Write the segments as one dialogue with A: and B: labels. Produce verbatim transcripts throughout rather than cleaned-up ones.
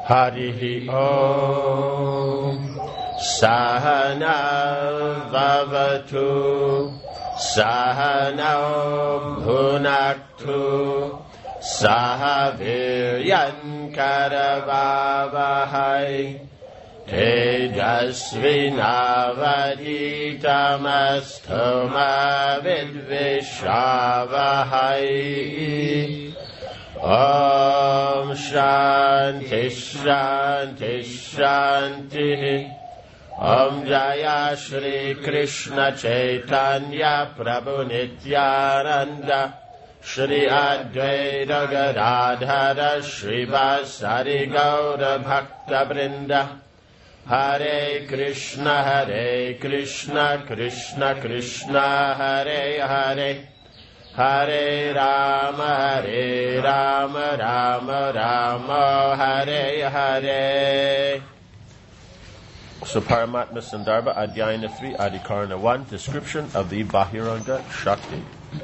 A: Harihi Om. Sahana Vavatu. Sahana Bhunaktu. Sahaviryan Karavavahai. Tejasvinavaditamastu ma vidvishavahai. Om Shanti Shanti Shanti. Om Jaya Shri Krishna Chaitanya Prabhu Nityananda Shri Advaita Gadadhara Shri Vasari Gaura Bhakta Vrinda. Hare Krishna Hare Krishna Krishna Krishna Hare Hare. Hare Rama Hare Rama Rama Rama Hare Hare. So Paramatma Sandarbha Adhyayana three Adhikarana one, description of the Bahiranga Shakti.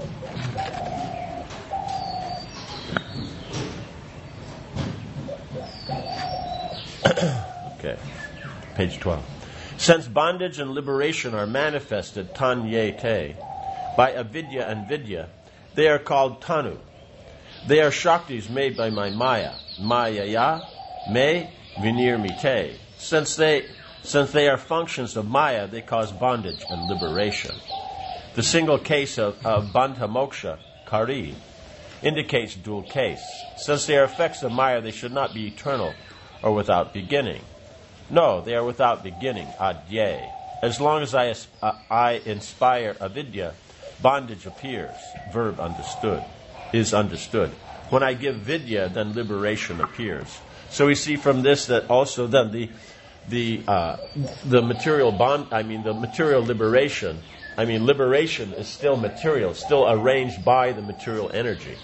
A: Okay, page twelve. Since bondage and liberation are manifested tanyete by avidya and vidya, they are called tanu. They are shaktis made by my maya, mayaya, me vinirmite. Since they since they are functions of maya, they cause bondage and liberation. The single case of, of bandha moksha, kari, indicates dual case. Since they are effects of maya, they should not be eternal or without beginning. No, they are without beginning, adye. As long as I, uh, I inspire avidya, bondage appears, verb understood, is understood. When I give vidya, then liberation appears. So we see from this that also then the the uh, the material bond, I mean the material liberation, I mean liberation is still material, still arranged by the material energy,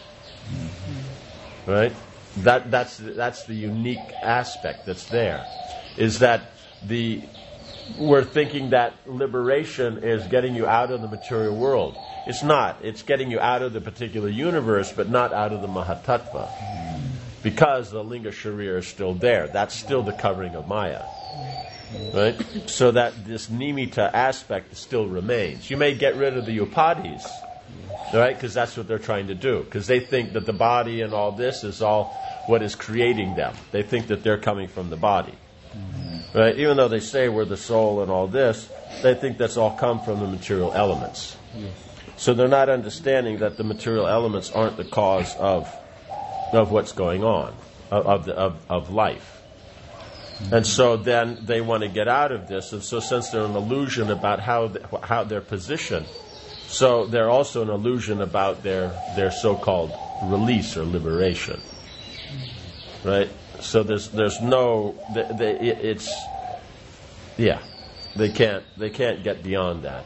A: right? That that's that's the unique aspect that's there, is that the we're thinking that liberation is getting you out of the material world. It's not. It's getting you out of the particular universe, but not out of the Mahatattva. Because the Linga Sharira is still there. That's still the covering of Maya. Right? So that this Nimitta aspect still remains. You may get rid of the Upadhis, right? Because that's what they're trying to do. Because they think that the body and all this is all what is creating them. They think that they're coming from the body. Right? Even though they say we're the soul and all this, they think that's all come from the material elements. Yes. So they're not understanding that the material elements aren't the cause of of what's going on, of of, the, of, of life. Mm-hmm. And so then they want to get out of this, and so since they're an illusion about how the, how their position, so they're also an illusion about their their so-called release or liberation. Right? So there's there's no they, they, it's yeah they can't they can't get beyond that.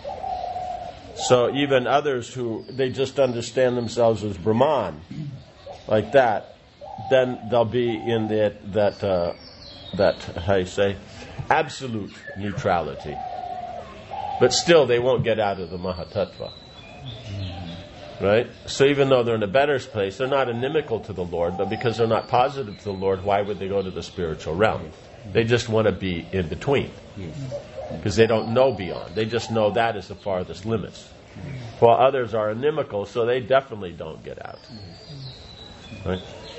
A: So even others who they just understand themselves as Brahman, like that, then they'll be in that that uh, that how you say absolute neutrality. But still, they won't get out of the Mahatattva. Right? So even though they're in a better place, they're not inimical to the Lord, but because they're not positive to the Lord, why would they go to the spiritual realm? They just want to be in between. Because they don't know beyond. They just know that is the farthest limits. While others are inimical, so they definitely don't get out. Right?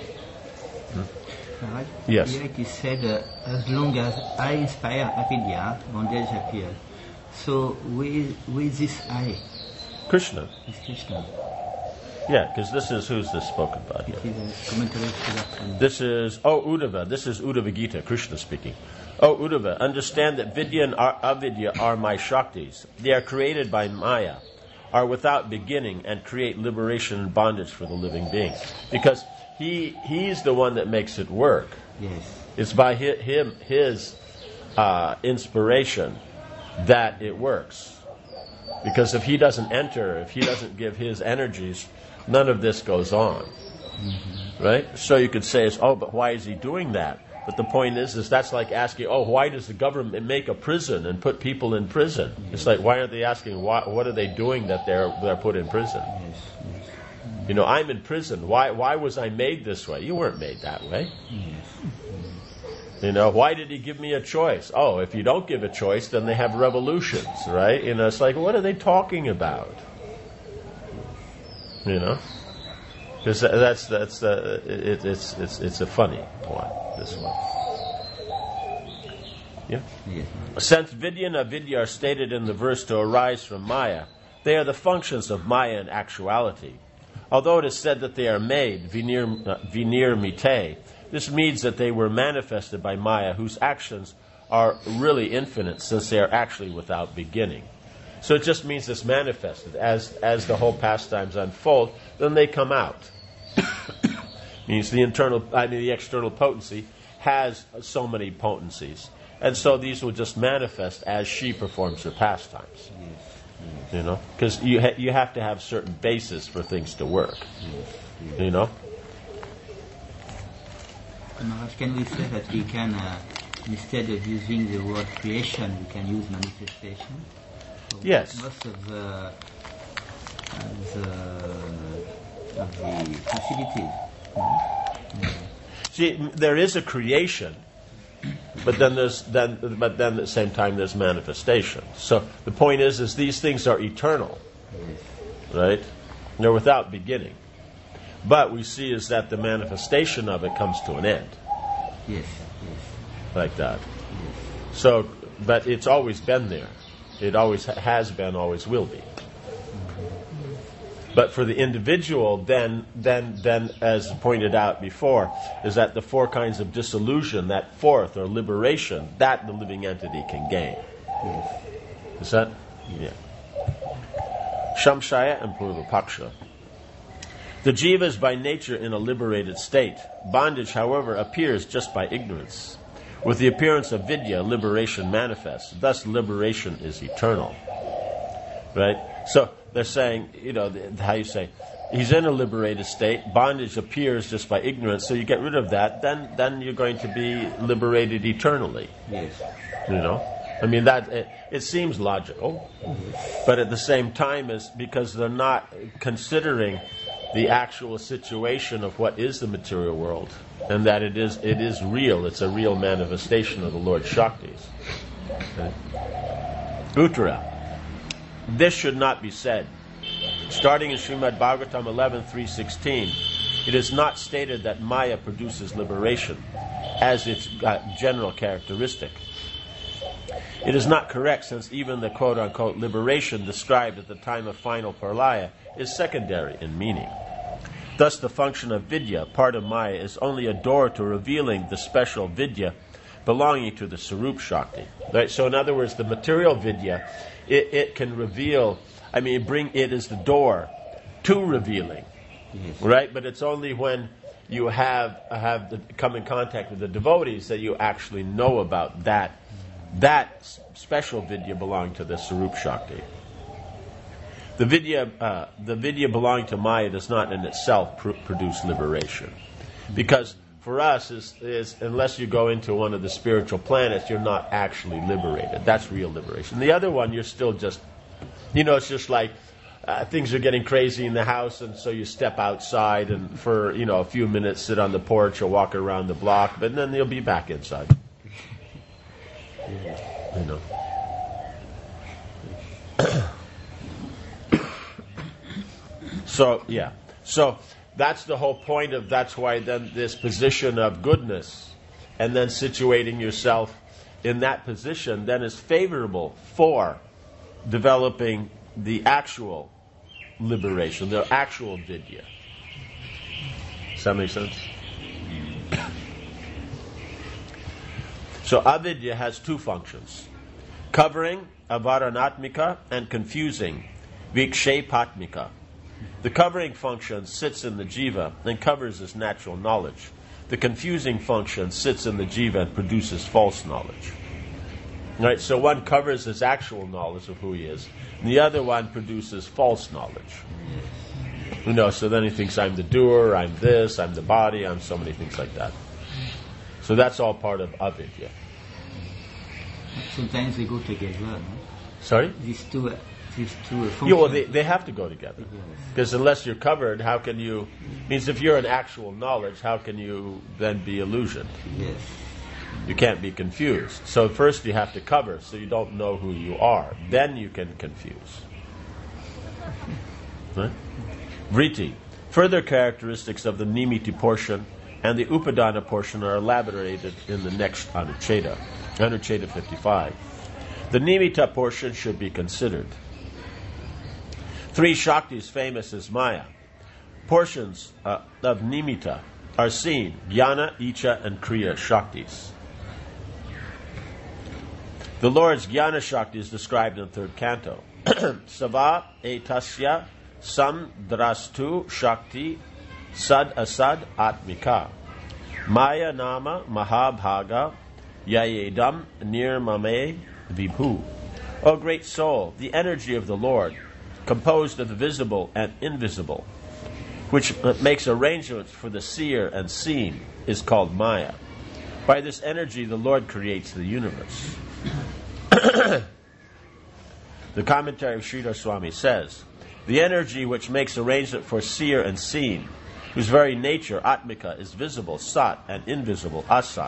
B: Hmm? Right.
A: Yes.
B: Like you said, uh, as long as I inspire avidya, bondage appears. So who is, who is this I?
A: Krishna.
B: It's Krishna.
A: Yeah, because this is, who's this spoken about here?
B: It is a commentary to that.
A: This is, oh, Uddhava. This is Uddhava Gita, Krishna speaking. Oh, Uddhava, understand that Vidya and Avidya are my Shaktis. They are created by Maya, are without beginning, and create liberation and bondage for the living being. Because he he's the one that makes it work.
B: Yes.
A: It's by his, him, his uh, inspiration that it works. Because if he doesn't enter, if he doesn't give his energies, none of this goes on. Mm-hmm. Right? So you could say, oh, but why is he doing that? But the point is, is that's like asking, oh, why does the government make a prison and put people in prison? Yes. It's like, why aren't they asking, why, what are they doing that they're they're put in prison?
B: Yes. Yes.
A: You know, I'm in prison. Why why was I made this way? You weren't made that way.
B: Yes.
A: You know, why did he give me a choice? Oh, if you don't give a choice, then they have revolutions, right? You know, it's like, what are they talking about? You know? Because that's, that's the, it, it's, it's, it's a funny one, this one. Yeah?
B: Yes.
A: Since Vidya and Avidya are stated in the verse to arise from Maya, they are the functions of Maya in actuality. Although it is said that they are made, vinir, uh, vinir mite, this means that they were manifested by Maya, whose actions are really infinite, since they are actually without beginning. So it just means it's manifested. As, as the whole pastimes unfold, then they come out. Means the internal, I mean the external potency has so many potencies. And so these will just manifest as she performs her pastimes.
B: Yes. Yes.
A: You know? Because you, ha- you have to have certain basis for things to work.
B: Yes. Yes.
A: You know?
B: Maharaj, can we say that we can, uh, instead of using the word creation, we can use manifestation? So
A: Yes.
B: Most of the, uh, the, of the facilities. No?
A: See, there is a creation, but then there's then, but then at the same time there's manifestation. So the point is, is these things are eternal,
B: Yes.
A: right? They're without beginning. But we see is that the manifestation of it comes to an end,
B: Yes. Yes.
A: like that.
B: Yes.
A: So, but it's always been there. It always ha- has been, always will be. But for the individual, then, then, then, as pointed out before, is that the four kinds of dissolution, that fourth or liberation, that the living entity can gain.
B: Yes.
A: Is that? Yeah. Shamshaya and Purvapaksha. The jiva is by nature in a liberated state. Bondage, however, appears just by ignorance. With the appearance of vidya, liberation manifests. Thus, liberation is eternal. Right? So, they're saying, you know, how you say, he's in a liberated state, bondage appears just by ignorance, so you get rid of that, then then you're going to be liberated eternally.
B: Yes.
A: You know? I mean, that it, it seems logical, but at the same time, is because they're not considering the actual situation of what is the material world, and that it is it is real. It's a real manifestation of the Lord Shaktis. Okay. Uttara. This should not be said. Starting in Srimad Bhagavatam eleven three sixteen, it is not stated that Maya produces liberation as its uh, general characteristic. It is not correct, since even the quote-unquote liberation described at the time of final pralaya is secondary in meaning. Thus, the function of vidya, part of Maya, is only a door to revealing the special vidya belonging to the Sarup Shakti. Right? So, in other words, the material vidya, it, it can reveal, I mean, bring it is the door to revealing.
B: Yes.
A: Right? But it's only when you have have the, come in contact with the devotees that you actually know about that that special vidya belonging to the Sarup Shakti. The vidya, uh, the vidya belonging to Maya does not in itself pr- produce liberation, because for us, is, is unless you go into one of the spiritual planets, you're not actually liberated. That's real liberation. The other one, you're still just, you know, it's just like uh, things are getting crazy in the house, and so you step outside and for, you know, a few minutes sit on the porch or walk around the block, but then you'll be back inside. You know. So, yeah. So, that's the whole point of, that's why then this position of goodness and then situating yourself in that position then is favorable for developing the actual liberation, the actual vidya. Does that make sense? So avidya has two functions: covering, avaranatmika, and confusing, vikshepatmika. The covering function sits in the jiva and covers his natural knowledge. The confusing function sits in the jiva and produces false knowledge. Right? So one covers his actual knowledge of who he is, and the other one produces false knowledge. You know, so then he thinks, I'm the doer, I'm this, I'm the body, I'm so many things like that. So that's all part of avidya.
B: Sometimes they go together, no?
A: Sorry?
B: These two, these two functions.
A: Yeah, well, they, they have to go together. Because unless you're covered, how can you... means if you're in actual knowledge, how can you then be illusioned?
B: Yes.
A: You can't be confused. So first you have to cover so you don't know who you are. Then you can confuse. Right? Vritti. Further characteristics of the Nimitti portion and the Upadana portion are elaborated in the next Anucheta. Anucheta fifty-five. The Nimitta portion should be considered. Three Shaktis famous as Maya. Portions uh, of Nimitta are seen, Jnana, Icha, and Kriya Shaktis. The Lord's Jnana Shakti is described in the third canto. Sava etasya samdrastu shakti sad asad atmika. Maya nama mahabhaga yayedam nirmame vibhu. O great soul, the energy of the Lord, composed of the visible and invisible, which makes arrangements for the seer and seen, is called Maya. By this energy, the Lord creates the universe. The commentary of Sridhar Swami says, the energy which makes arrangement for seer and seen, whose very nature, Atmika, is visible, Sat, and invisible, Asat,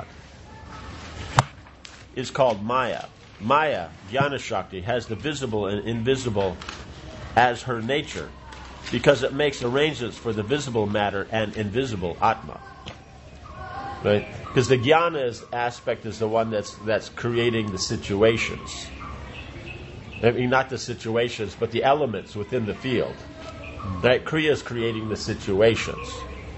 A: is called Maya. Maya, Jnana Shakti, has the visible and invisible as her nature, because it makes arrangements for the visible matter and invisible Atma. Right? Because the Jnana is, aspect is the one that's that's creating the situations. I mean, not the situations, but the elements within the field. Right? Kriya is creating the situations.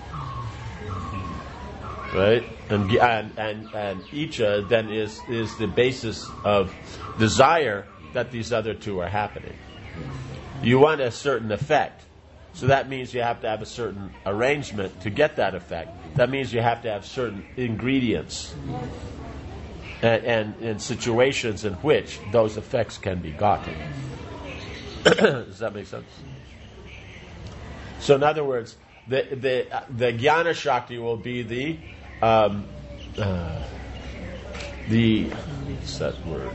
A: Right? And and and, and Icha then is is the basis of desire that these other two are happening. You want a certain effect. So that means you have to have a certain arrangement to get that effect. That means you have to have certain ingredients and, and, and situations in which those effects can be gotten. Does that make sense? So in other words, the the the Jnana Shakti will be the um, uh, the what's that word?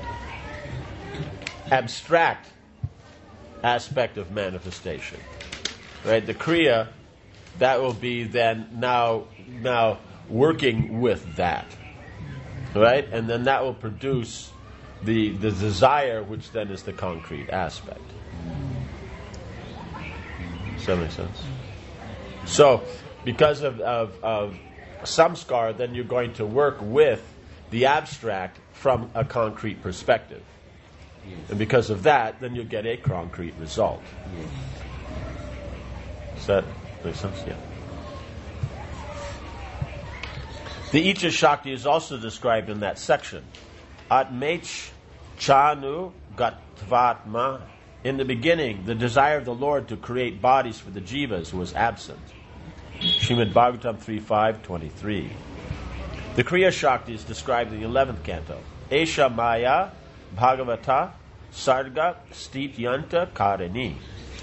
A: Abstract aspect of manifestation. Right, the Kriya, that will be then now now working with that, right, and then that will produce the the desire, which then is the concrete aspect. Does that make sense? So, because of of, of samskar, then you're going to work with the abstract from a concrete perspective, and because of that, then you'll get a concrete result. Does that make sense? Yeah. The Icha Shakti is also described in that section. Atmech chanu gatvatma. In the beginning, the desire of the Lord to create bodies for the jivas was absent. Srimad Bhagavatam three five twenty-three. The Kriya Shakti is described in the eleventh canto. Esha Maya Bhagavata Sarga Stityanta Karini.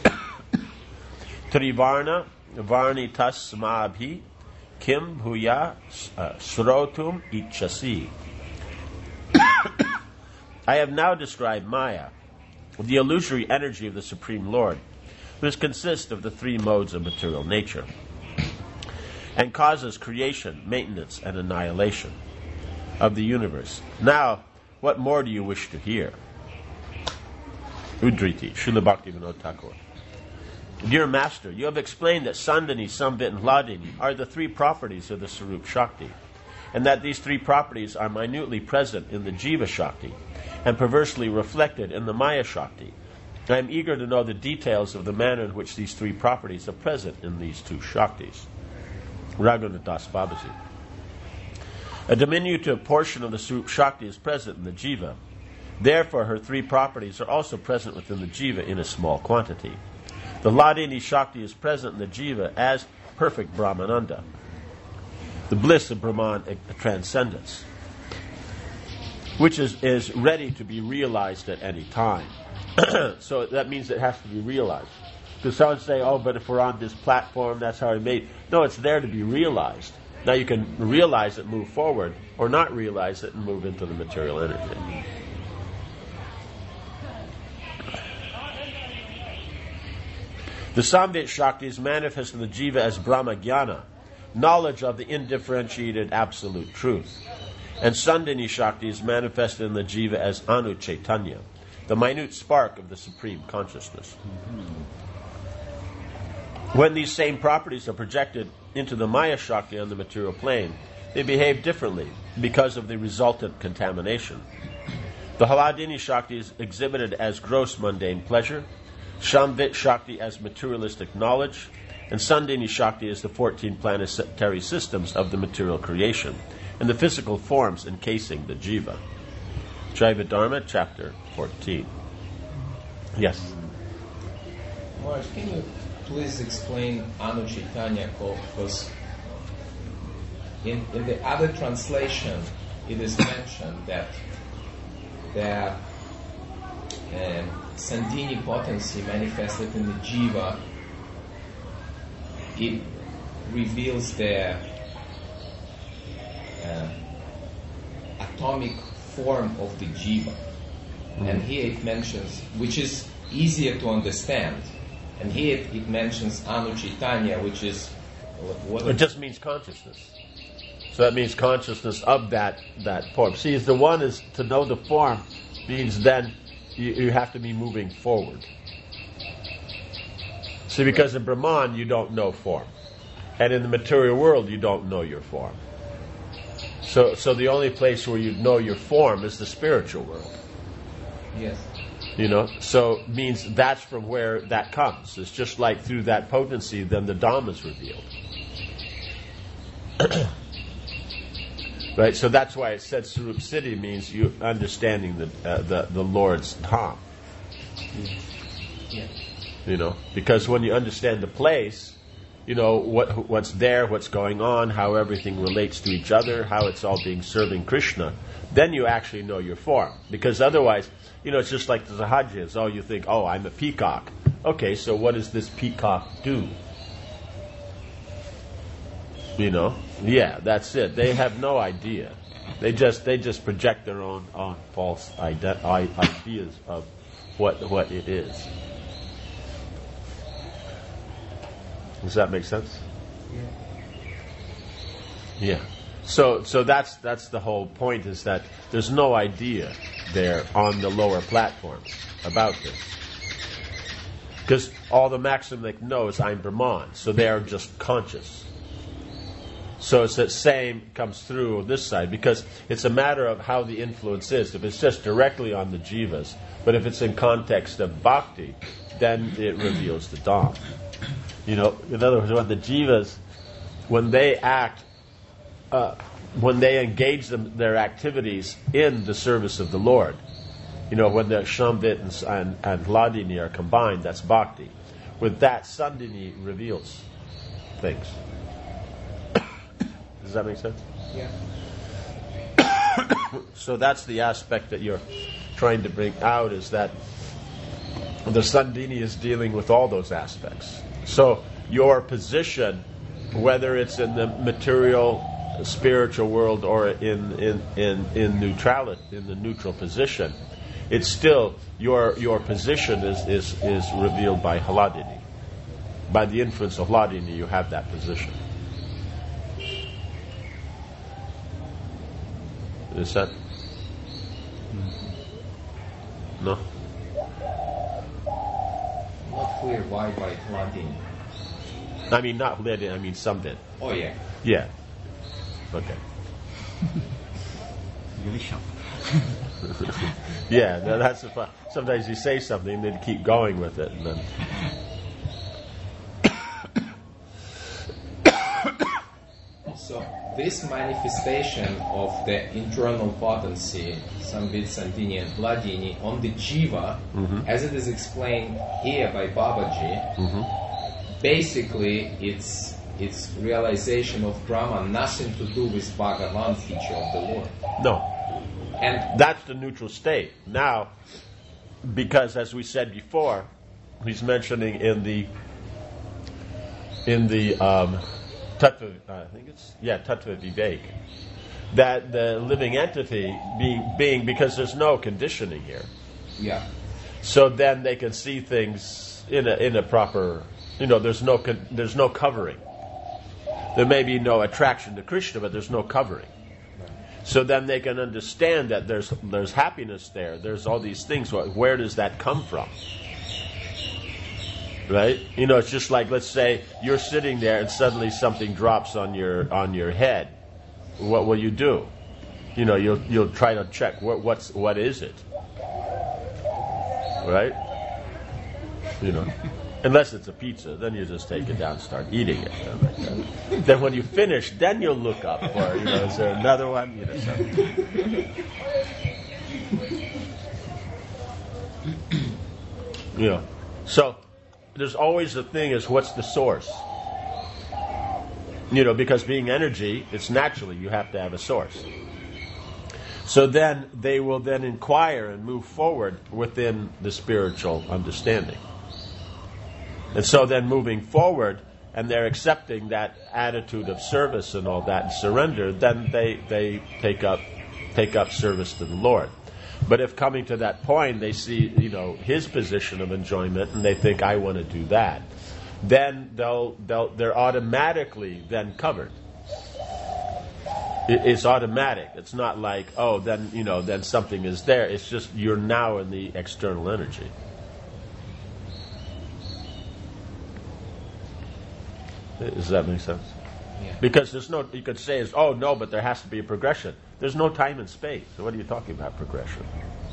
A: Trivarna Varnitas Mabhi Kim Bhuya Srotum Ichasi. I have now described Maya, the illusory energy of the Supreme Lord, which consists of the three modes of material nature, and causes creation, maintenance, and annihilation of the universe. Now, what more do you wish to hear? Udriti, Srila Bhaktivinoda Thakur. Dear Master, you have explained that Sandhani, Sambit, and Hladini are the three properties of the Sarup Shakti, and that these three properties are minutely present in the Jiva Shakti and perversely reflected in the Maya Shakti. I am eager to know the details of the manner in which these three properties are present in these two Shaktis. Raghunath Das Babaji. A diminutive portion of the Sarup Shakti is present in the Jiva. Therefore, her three properties are also present within the Jiva in a small quantity. The Hladini Shakti is present in the Jiva as perfect Brahmananda, the bliss of Brahman transcendence, which is, is ready to be realized at any time. So that means it has to be realized. Because someone say, oh, but if we're on this platform, that's how I made. No, it's there to be realized. Now you can realize it, move forward, or not realize it and move into the material energy. The Samvit Shakti is manifest in the jiva as Brahma Jnana, knowledge of the indifferentiated absolute truth. And Sandini Shakti is manifested in the jiva as Anu Chaitanya, the minute spark of the supreme consciousness. When these same properties are projected into the Maya Shakti on the material plane, they behave differently because of the resultant contamination. The Hladini Shakti is exhibited as gross mundane pleasure, Samvit Shakti as materialistic knowledge, and Sandini Shakti as the fourteen planetary systems of the material creation, and the physical forms encasing the jiva. Jaiva Dharma, chapter fourteen. Yes?
C: Maharaj, can you please explain Anu Chaitanya? Because in, in the other translation, it is mentioned that the uh, Sandini potency manifested in the jiva, it reveals the uh, atomic form of the jiva. Mm-hmm. And here it mentions, which is easier to understand, and here it, it mentions Anu Chaitanya, which is what
A: it just means consciousness. So that means consciousness of that, that form. See, the one is to know the form means then you, you have to be moving forward. See, because in Brahman you don't know form. And in the material world you don't know your form. So so the only place where you know your form is the spiritual world.
C: Yes.
A: You know, so means that's from where that comes. It's just like through that potency then the Dhamma is revealed. Right, so that's why it said Sarup Siddhi means you understanding the uh, the the Lord's Dham.
C: Yeah.
A: You know, because when you understand the place, you know what what's there, what's going on, how everything relates to each other, how it's all being serving Krishna, then you actually know your form. Because otherwise, you know, it's just like the Sahajis. Oh, you think, oh, I'm a peacock. Okay, so what does this peacock do? You know, yeah, that's it. They have no idea. They just they just project their own, own false ide- ideas of what what it is. Does that make sense? Yeah. Yeah. So so that's that's the whole point, is that there's no idea there on the lower platform about this. Because all the Maximic know is I'm Brahman, so they are just conscious. So it's that same comes through this side, because it's a matter of how the influence is. If it's just directly on the jivas, but if it's in context of bhakti, then it reveals the Dham. You know, in other words, when the jivas, when they act, uh, when they engage them, their activities in the service of the Lord, you know, when the Samvit and, and, and Hladini are combined, that's bhakti. With that, Sandini reveals things. Does that make sense?
C: Yeah.
A: So that's the aspect that you're trying to bring out, is that the Sandini is dealing with all those aspects. So your position, whether it's in the material, spiritual world, or in in in in neutrality, in the neutral position, it's still your your position is is is revealed by Hladini. By the influence of Hladini, you have that position. Is that? No?
C: Not clear why by Hladini.
A: I mean, not Hladini, I mean Samvit.
C: Oh, yeah.
A: Yeah. Okay.
B: Really sharp.
A: Yeah, no, that's the fun. Sometimes you say something and then keep going with it, and then.
C: So this manifestation of the internal potency, Samvit, Sandini, and Hladini, on the jiva, mm-hmm. as it is explained here by Babaji, mm-hmm. basically it's it's realization of Brahman, nothing to do with Bhagavan feature of the Lord.
A: No.
C: And
A: that's the neutral state. Now, because as we said before, he's mentioning in the in the um, Tattva, I think it's yeah Tattva Vivek, that the living entity being being because there's no conditioning here.
C: Yeah.
A: So then they can see things in a in a proper You know, there's no con- there's no covering. There may be no attraction to Krishna, but there's no covering. So then they can understand that there's there's happiness there. There's all these things. Where does that come from? Right? You know, it's just like, let's say you're sitting there and suddenly something drops on your on your head. What will you do? You know, you'll you'll try to check what what's what is it? Right? You know, unless it's a pizza, then you just take it down and start eating it. Like then when you finish, then you'll look up for, you know, is there another one? You know, something. You know, so there's always the thing is what's the source? You know, because being energy, it's naturally you have to have a source. So then they will then inquire and move forward within the spiritual understanding. And so then moving forward, and they're accepting that attitude of service and all that and surrender, then they, they take up take up service to the Lord. But if coming to that point they see, you know, his position of enjoyment and they think, I want to do that, then they'll they'll they're automatically then covered. It, it's automatic. It's not like, oh, then you know, then something is there. It's just you're now in the external energy. Does that make sense?
C: Yeah.
A: Because there's no, you could say is, oh no, but there has to be a progression. There's no time and space. So what are you talking about progression?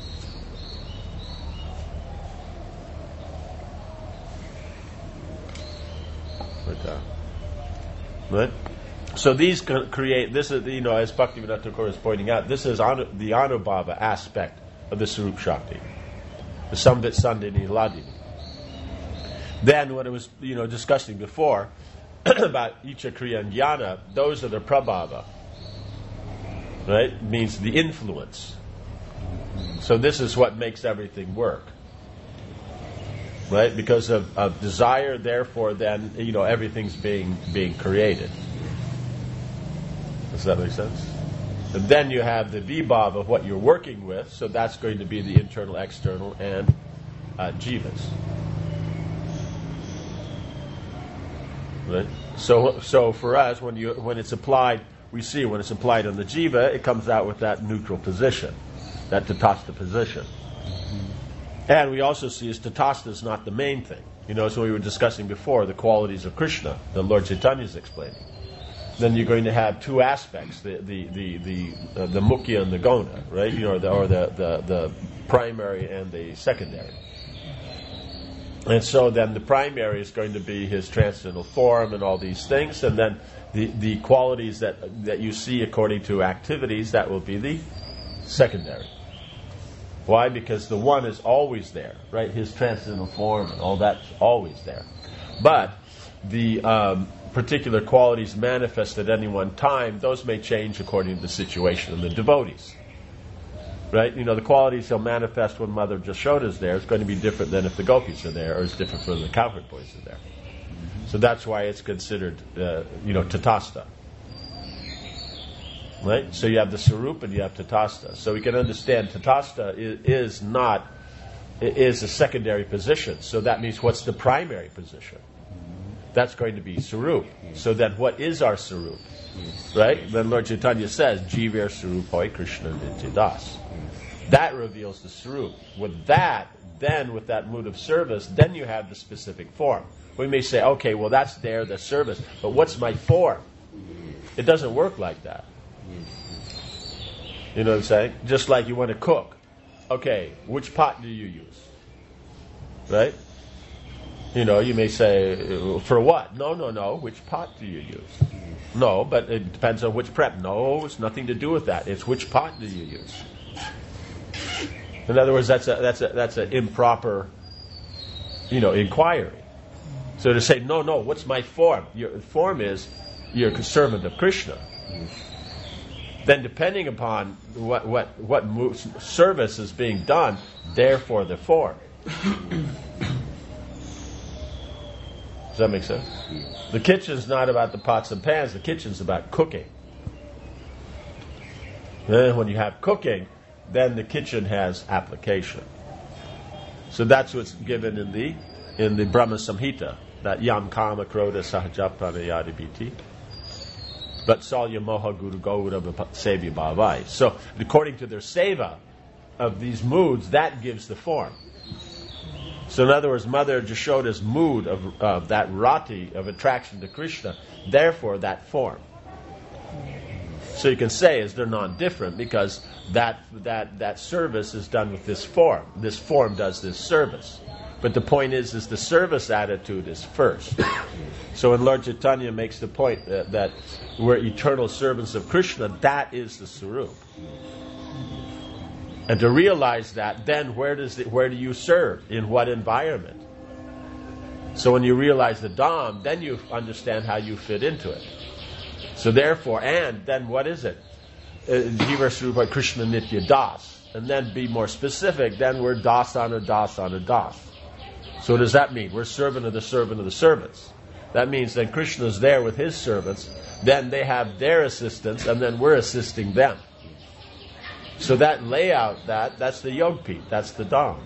A: Like that. Right? So these create, this is, you know, as Bhaktivinoda Thakur is pointing out, this is anu, the Anubhava aspect of the Sarup Shakti. The Samvit Sandhini Ladini. Then what I was, you know, discussing before, about Icha Kriya and Jnana, those are the prabhava. Right? It means the influence. So this is what makes everything work. Right? Because of, of desire, therefore then, you know, everything's being being created. Does that make sense? And then you have the vibhav of what you're working with, so that's going to be the internal, external, and uh, jivas. Right? So, so for us, when you when it's applied, we see when it's applied on the jiva, it comes out with that neutral position, that tatastha position. Mm-hmm. And we also see is tatastha is not the main thing. You know, so we were discussing before the qualities of Krishna, that Lord Chaitanya is explaining. Then you're going to have two aspects: the the the the, uh, the mukhya and the gona, right? You know, the, or the, the the primary and the secondary. And so then the primary is going to be his transcendental form and all these things, and then the, the qualities that that you see according to activities, that will be the secondary. Why? Because the one is always there, right? His transcendental form and all that's always there. But the um, particular qualities manifest at any one time, those may change according to the situation of the devotees. Right? You know, the qualities he'll manifest when Mother Jashoda is there is going to be different than if the gopis are there, or is different when the cowherd boys are there. Mm-hmm. So that's why it's considered, uh, you know, tatastha. Right? So you have the sarup and you have tatastha. So we can understand tatastha is, is not, is a secondary position. So that means what's the primary position? Mm-hmm. That's going to be sarup. Yes. So then what is our sarup? Yes. Right? Then Lord Chaitanya says, Jiver Sarupoi Krishna Nityadas. That reveals the Sarup. With that, then with that mood of service, then you have the specific form. We may say, okay, well that's there, the service, but what's my form? It doesn't work like that. You know what I'm saying? Just like you want to cook. Okay, which pot do you use? Right? You know, you may say, for what? No, no, no. Which pot do you use? No, but it depends on which prep. No, it's nothing to do with that. It's which pot do you use? In other words, that's a that's a that's an improper, you know, inquiry. So to say, no, no, what's my form? Your form is you're a servant of Krishna. Then, depending upon what what what moves, service is being done, therefore the form. Does that make sense? The kitchen's not about the pots and pans. The kitchen's about cooking. Then when you have cooking, then the kitchen has application. So that's what's given in the in the Brahma Samhita. that yam kama kroda sahajapana yadibiti. But salya moha guru gaura sevya bhavai. So, according to their seva of these moods, that gives the form. So, in other words, Mother Jashoda's mood of uh, that rati of attraction to Krishna, therefore that form. So you can say is they're non-different because that that that service is done with this form. This form does this service. But the point is, is the service attitude is first. So when Lord Chaitanya makes the point that, that we're eternal servants of Krishna, that is the Swarup. And to realize that, then where does it, where do you serve? In what environment? So when you realize the Dham, then you understand how you fit into it. So therefore, and then what is it? Jiva Swarupa Krishna Nitya Das. And then be more specific, then we're Dasana Dasana Das. So what does that mean? We're servant of the servant of the servants. That means that Krishna's there with his servants, then they have their assistance, and then we're assisting them. So that layout, that that's the Yogpit, that's the Dham.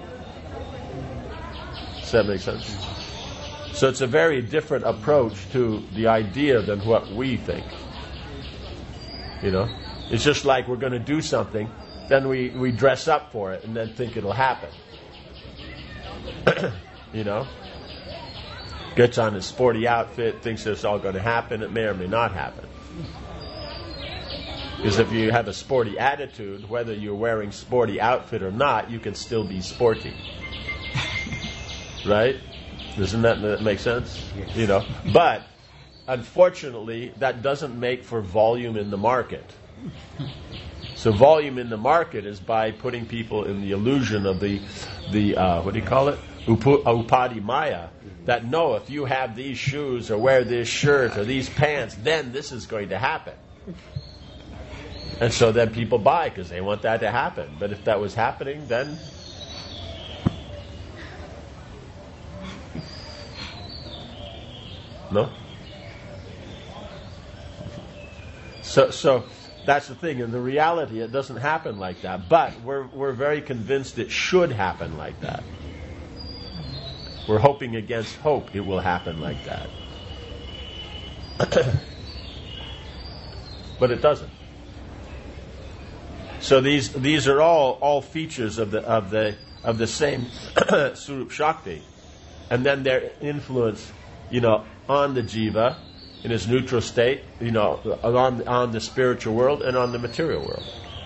A: Does that make sense? So it's a very different approach to the idea than what we think. You know? It's just like we're going to do something, then we, we dress up for it and then think it'll happen. You know? Gets on his sporty outfit, thinks it's all going to happen, it may or may not happen. Because if you have a sporty attitude, whether you're wearing sporty outfit or not, you can still be sporty. Right? Doesn't that, that make sense?
B: Yes.
A: You know? But, unfortunately, that doesn't make for volume in the market. So volume in the market is by putting people in the illusion of the, the uh, what do you call it? Upu, upadi maya. That no, if you have these shoes or wear this shirt or these pants, then this is going to happen. And so then people buy because they want that to happen. But if that was happening, then... No? So, so that's the thing. In the reality, it doesn't happen like that. But we're we're very convinced it should happen like that. We're hoping against hope it will happen like that. But it doesn't. So these these are all all features of the of the of the same Swarup Shakti, and then their influence, you know, on the jiva in his neutral state, you know, on on the spiritual world and on the material world.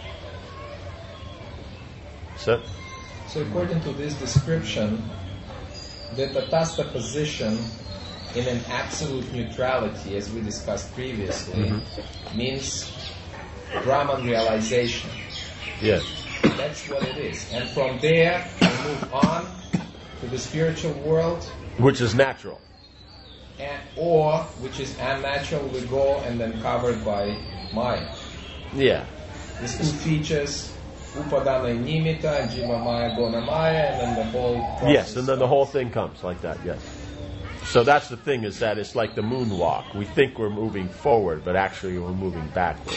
A: So,
C: so according to this description, the Tatastha position in an absolute neutrality, as we discussed previously, mm-hmm. means Brahman realization.
A: Yes.
C: That's what it is. And from there, we move on to the spiritual world.
A: Which is natural.
C: And, or, which is unnatural, we go and then covered by Maya.
A: Yeah.
C: These two features, Upadana and Nimitta, and Jiva Maya, Gona Maya, and then the whole process.
A: Yes, and then the whole thing comes like that, yes. So that's the thing, is that it's like the moonwalk. We think we're moving forward, but actually we're moving backwards.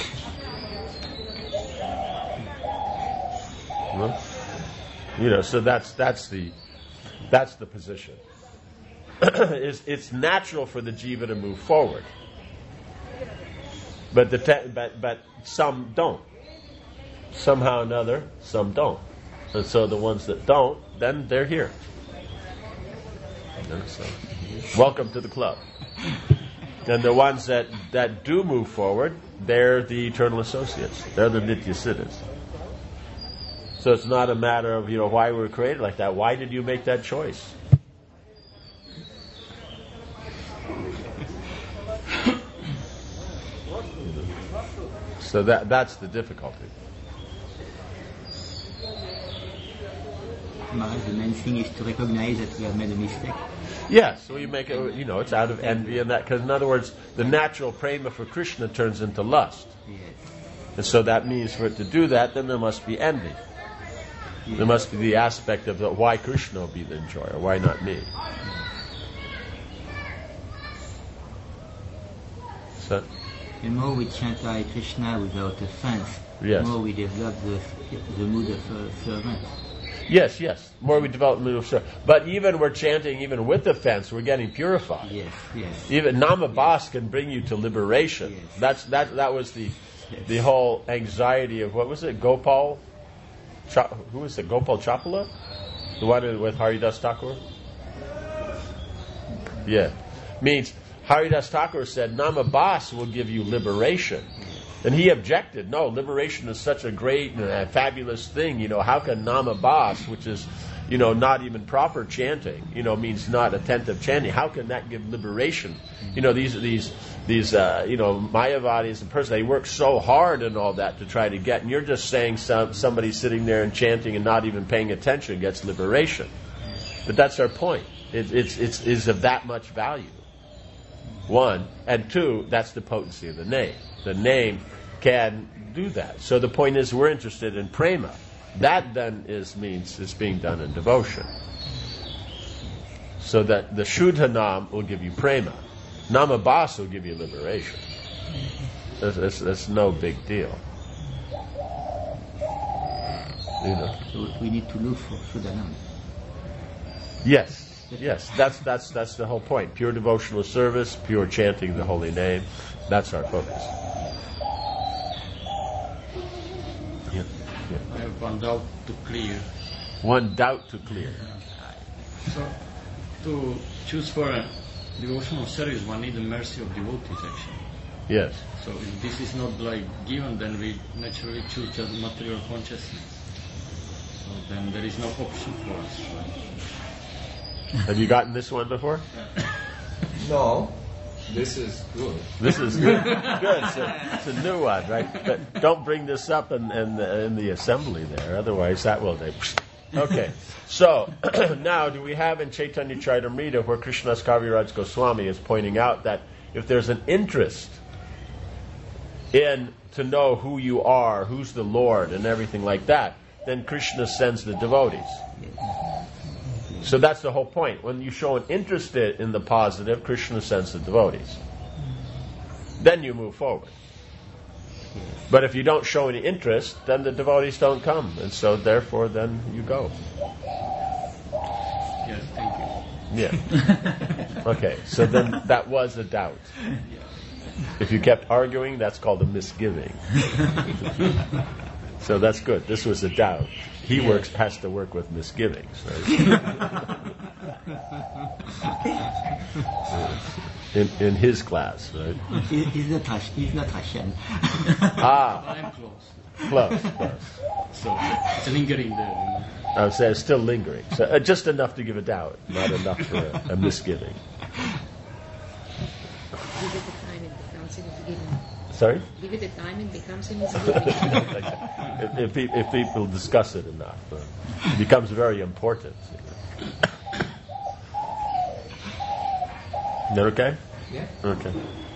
A: You know, so that's that's the that's the position. it's, it's natural for the jiva to move forward, but the te- but but some don't. Somehow or another, some don't, and so the ones that don't, then they're here. So, welcome to the club. And the ones that, that do move forward, they're the eternal associates. They're the Nitya Siddhas. So it's not a matter of, you know, why we were created like that. Why did you make that choice? So that that's the difficulty.
B: Maharaj, the main thing is to recognize that we have made a mistake.
A: Yes, so you make it, you know, it's out of envy and that, because in other words, the natural prema for Krishna turns into lust.
B: Yes.
A: And so that means for it to do that, then there must be envy.
B: Yes.
A: There must be the aspect of the, why Krishna will be the enjoyer, why not me? So,
B: The more we chant Hare Krishna without offense,
A: Yes.
B: the more we develop the, the mood of uh, servant.
A: Yes, yes. The more we develop middle sure. But even we're chanting, even with offense, we're getting purified.
B: Yes, yes.
A: Even Namabas can bring you to liberation.
B: Yes.
A: That's that. That was the
B: Yes.
A: the whole anxiety of what was it? Gopal, Cha, who was it? Gopal Chapala, the one with Haridas Thakur. Yeah, means Haridas Thakur said Namabas will give you liberation. And he objected, no, liberation is such a great and a fabulous thing. You know, how can Namabas, which is, you know, not even proper chanting, you know, means not attentive chanting, how can that give liberation? You know, these, these, these, uh, you know, Mayavadis and persons, they work so hard and all that to try to get, and you're just saying some, somebody sitting there and chanting and not even paying attention gets liberation. But that's our point. It, it's, it's, it's of that much value. One. And two, that's the potency of the name. The name can do that. So the point is we're interested in prema. That then is means is being done in devotion. So that the Shuddha Nam will give you prema. Namabas will give you liberation. That's, that's, that's no big deal. You know.
B: So we need to look for Shuddhanam.
A: Yes. Yes, that's that's that's the whole point. Pure devotional service, pure chanting the holy name. That's our focus. Yeah. Yeah.
D: I have one doubt to clear.
A: One doubt to clear.
D: So, to choose for a devotional service, one needs the mercy of devotees, actually.
A: Yes.
D: So, if this is not like given, then we naturally choose just material consciousness. So then there is no option for us. Right?
A: Have you gotten this one before?
C: No, this is good.
A: This is good. Good. It's a, it's a new one, right? But don't bring this up in, in, the, in the assembly there. Otherwise, that will. They, okay. So now, do we have in Chaitanya Charitamrita where Krishnadas Kaviraj Goswami is pointing out that if there's an interest in to know who you are, who's the Lord, and everything like that, then Krishna sends the devotees. So that's the whole point. When you show an interest in the positive, Krishna sends the devotees. Then you move forward. But if you don't show any interest, then the devotees don't come. And so therefore then you go.
D: Yes, thank you.
A: Yeah. Okay, so then that was a doubt. If you kept arguing, that's called a misgiving. So that's good. This was a doubt. He works has to work with misgivings, right? in in his class, right?
B: He, he's not Hash, he's not Hashem.
A: Ah,
D: I'm close.
A: close, close.
D: So it's lingering there.
A: I would say it's still lingering. So uh, just enough to give a doubt, not enough for a, a misgiving.
E: Give it the time, it becomes a misgiving.
A: Sorry?
E: Give it the time, it becomes a misgiving.
A: if, if, pe- if people discuss it enough, uh, it becomes very important. Is that okay?
C: Yeah.
A: Okay.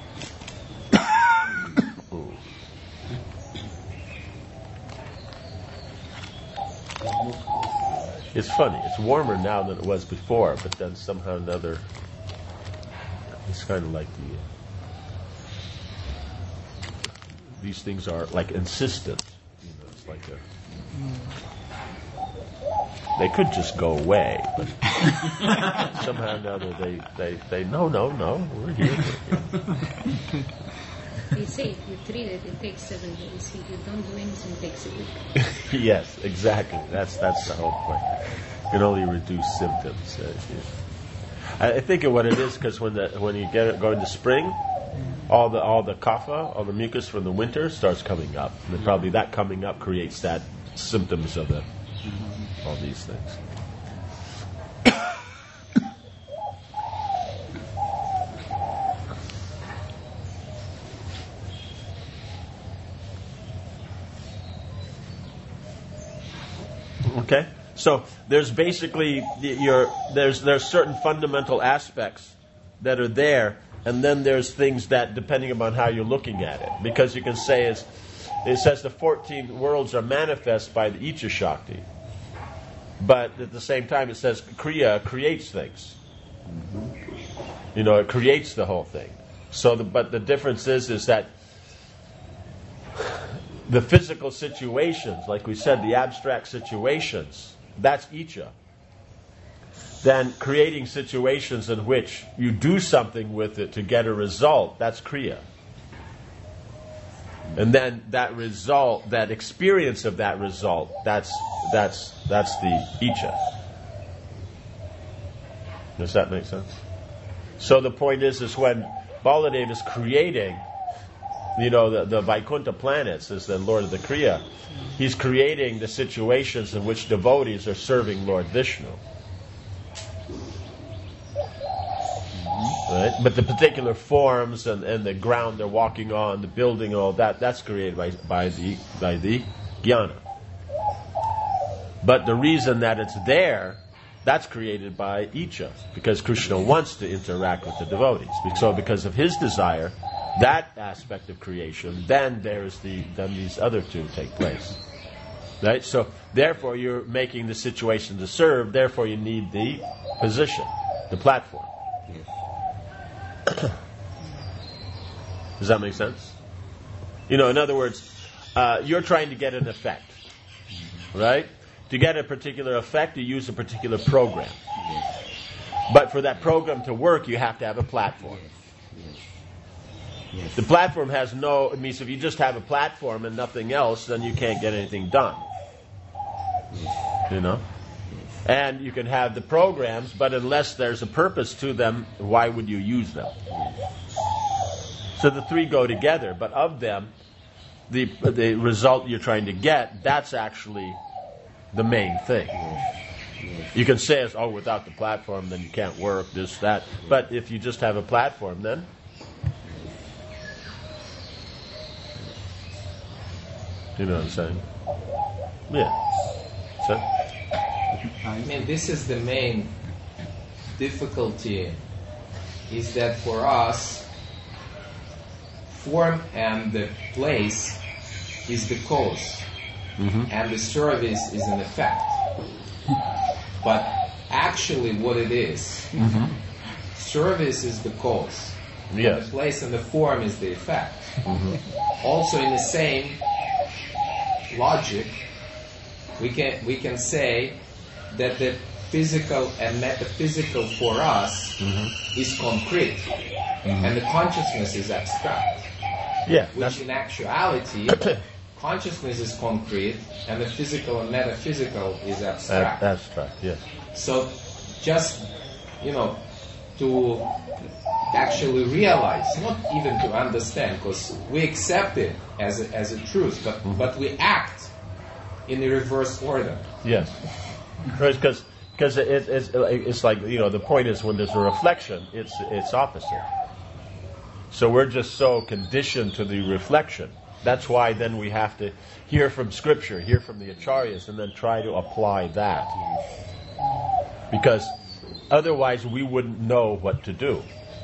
A: It's funny. It's warmer now than it was before, but then somehow or another, it's kind of like the. These things are like insistent. You know, it's like a. They could just go away, but somehow or another they, they, they no no no we're here. We're here.
E: They say if you treat it, it takes seven days. If you don't do anything, it takes a week.
A: Yes, exactly. That's that's the whole point. You can only reduce symptoms. Uh, yeah. I, I think of what it is because when the when you get it, go into spring, all the all the kapha, all the mucus from the winter starts coming up, and then probably that coming up creates that symptoms of the all these things. Okay, so there's basically your there's there's certain fundamental aspects that are there, and then there's things that depending upon how you're looking at it, because you can say is it says the fourteen worlds are manifest by the Icha Shakti, but at the same time it says Kriya creates things. You know, it creates the whole thing. So, the, but the difference is is that the physical situations, like we said, the abstract situations, that's Icha. Then creating situations in which you do something with it to get a result, that's Kriya. And then that result, that experience of that result, that's that's that's the Icha. Does that make sense? So the point is, is when Baladeva is creating, you know, the, the Vaikuntha planets, as the Lord of the Kriya, he's creating the situations in which devotees are serving Lord Vishnu. Right? But the particular forms and, and the ground they're walking on, the building, all that, that's created by, by the by the jnana. But the reason that it's there, that's created by Icha, because Krishna wants to interact with the devotees. So because of his desire, that aspect of creation, then there's the then these other two take place. Right? So therefore you're making the situation to serve, therefore you need the position, the platform. Does that make sense? You know, in other words, uh, you're trying to get an effect, right? To get a particular effect, you use a particular program. But for that program to work, you have to have a platform. The platform has no, it means if you just have a platform and nothing else, then you can't get anything done. You know? And you can have the programs, but unless there's a purpose to them, why would you use them? So the three go together, but of them, the the result you're trying to get, that's actually the main thing. You can say, oh, without the platform, then you can't work, this, that. But if you just have a platform, then... You know what I'm saying? Yeah. So...
C: I mean, this is the main difficulty, is that for us, form and the place is the cause, mm-hmm. and the service is an effect. But actually what it is, mm-hmm. service is the cause,
A: yes.
C: and the place and the form is the effect.
A: Mm-hmm.
C: Also in the same logic, we can we can say that the physical and metaphysical for us mm-hmm. is concrete, mm-hmm. and the consciousness is abstract.
A: Yeah,
C: which in actuality, consciousness is concrete, and the physical and metaphysical is abstract.
A: Uh, abstract, yes.
C: So, just you know, to actually realize, not even to understand, because we accept it as a, as a truth, but mm-hmm. but we act in the reverse order.
A: Yes. Because because it, it's it's like, you know, the point is when there's a reflection, it's it's opposite. So we're just so conditioned to the reflection. That's why then we have to hear from Scripture, hear from the Acharyas, and then try to apply that. Because otherwise we wouldn't know what to do.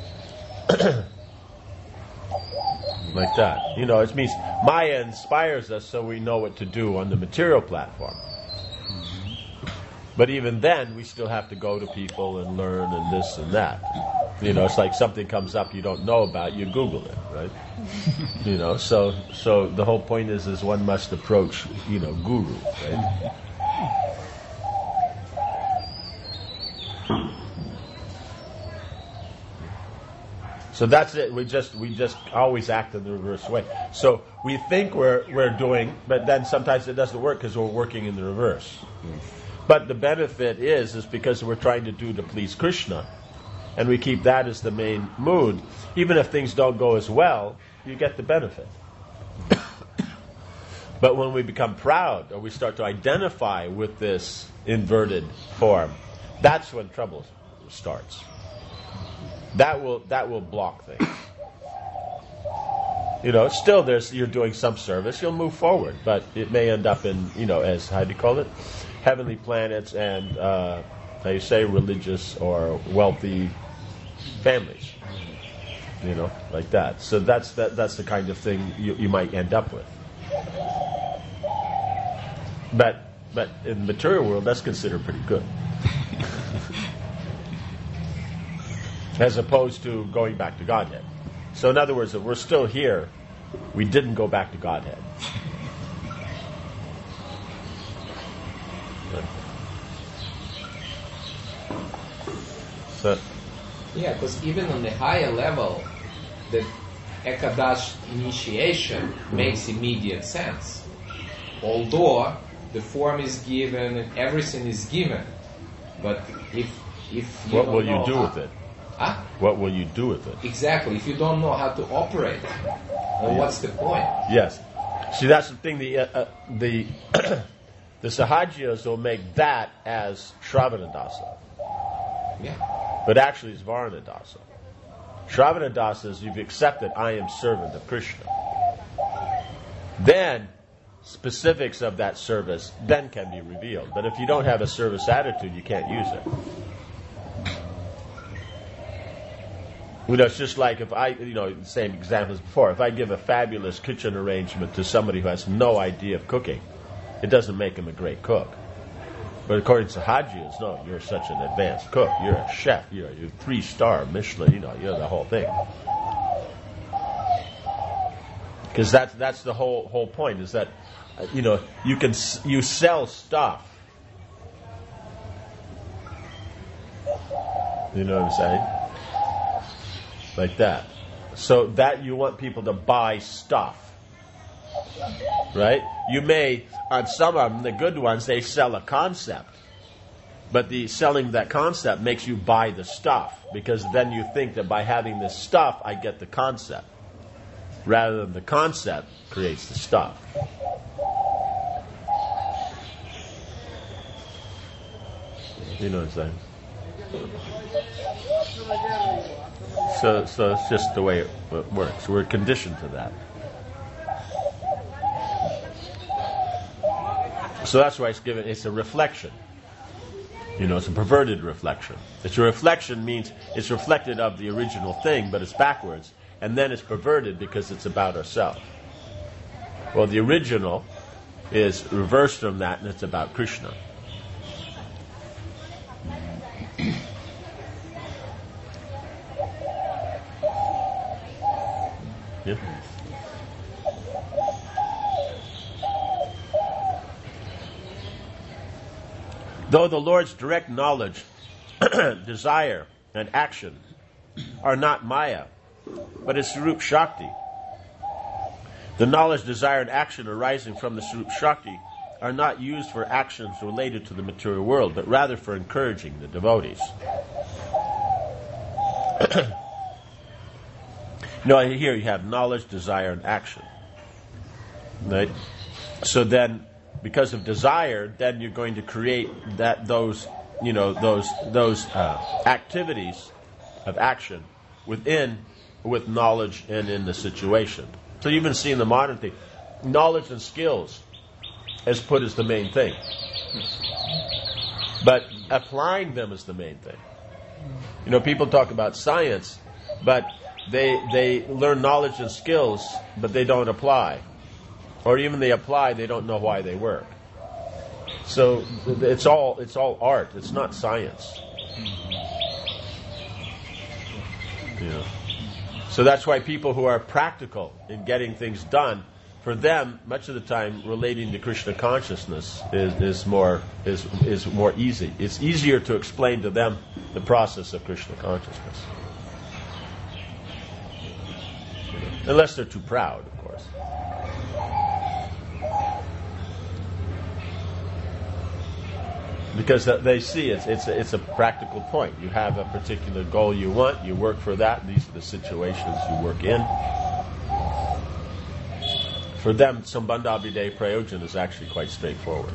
A: Like that. You know, it means Maya inspires us so we know what to do on the material platform. But even then, we still have to go to people and learn and this and that. You know, it's like something comes up you don't know about, you Google it, right? You know, so so the whole point is, is one must approach, you know, guru, right? So that's it. We just we just always act in the reverse way. So we think we're we're doing, but then sometimes it doesn't work because we're working in the reverse. But the benefit is, is because we're trying to do to please Krishna, and we keep that as the main mood. Even if things don't go as well, you get the benefit. But when we become proud, or we start to identify with this inverted form, that's when trouble starts. That will that will block things. You know, still there's you're doing some service, you'll move forward, but it may end up in, you know, as how do you call it? Heavenly planets and uh, how you say, religious or wealthy families. You know, like that. So that's that that's the kind of thing you, you might end up with. But but in the material world, that's considered pretty good. As opposed to going back to Godhead. So in other words, if we're still here, we didn't go back to Godhead. So,
C: Yeah, because even on the higher level, the Ekadash initiation makes immediate sense. Although the form is given and everything is given, but if if you
A: what
C: don't
A: will
C: know
A: you do
C: how,
A: with it?
C: Huh?
A: What will you do with it?
C: Exactly. If you don't know how to operate, then what's the point?
A: Yes. See, that's the thing. The uh, uh, the the Sahajias will make that as Shravanadasa,
C: Yeah.
A: but actually it's Varanadasa. Shravanadasa is you've accepted I am servant of Krishna. Then specifics of that service then can be revealed. But if you don't have a service attitude, you can't use it. You know, it's just like if I, you know, the same example as before. If I give a fabulous kitchen arrangement to somebody who has no idea of cooking, it doesn't make him a great cook. But according to Sahajias, no, you're such an advanced cook. You're a chef. You're a three-star Michelin. You know, you're the whole thing. Because that's that's the whole whole point. Is that uh, you know you can you sell stuff. You know what I'm saying? Like that. So that you want people to buy stuff. Right? You may, on some of them, the good ones, they sell a concept. But the selling that concept makes you buy the stuff. Because then you think that by having this stuff, I get the concept. Rather than the concept creates the stuff. You know what I'm saying? So, so it's just the way it, it works. We're conditioned to that. So that's why it's given. It's a reflection. You know, it's a perverted reflection. It's a reflection means it's reflected of the original thing, but it's backwards, and then it's perverted because it's about ourselves. Well, the original is reversed from that, and it's about Krishna. Yeah. Though the Lord's direct knowledge, desire, and action are not Maya, but it's Swarup Shakti. The knowledge, desire, and action arising from the Swarup Shakti are not used for actions related to the material world, but rather for encouraging the devotees. No, here you have knowledge, desire, and action. Right? So then, because of desire, then you're going to create that those, you know, those those uh, activities of action within, with knowledge and in the situation. So you've been seeing the modern thing, knowledge and skills is put as the main thing, but applying them is the main thing. You know, people talk about science, but they they learn knowledge and skills, but they don't apply. Or even they apply, they don't know why they work. So it's all it's all art. It's not science. Yeah. So that's why people who are practical in getting things done, for them, much of the time, relating to Krishna consciousness is, is more is is more easy. It's easier to explain to them the process of Krishna consciousness, unless they're too proud, of course. Because they see it's it's a, it's a practical point. You have a particular goal you want, you work for that. These are the situations you work in. For them, Sambandha Abhiday Prayojan is actually quite straightforward.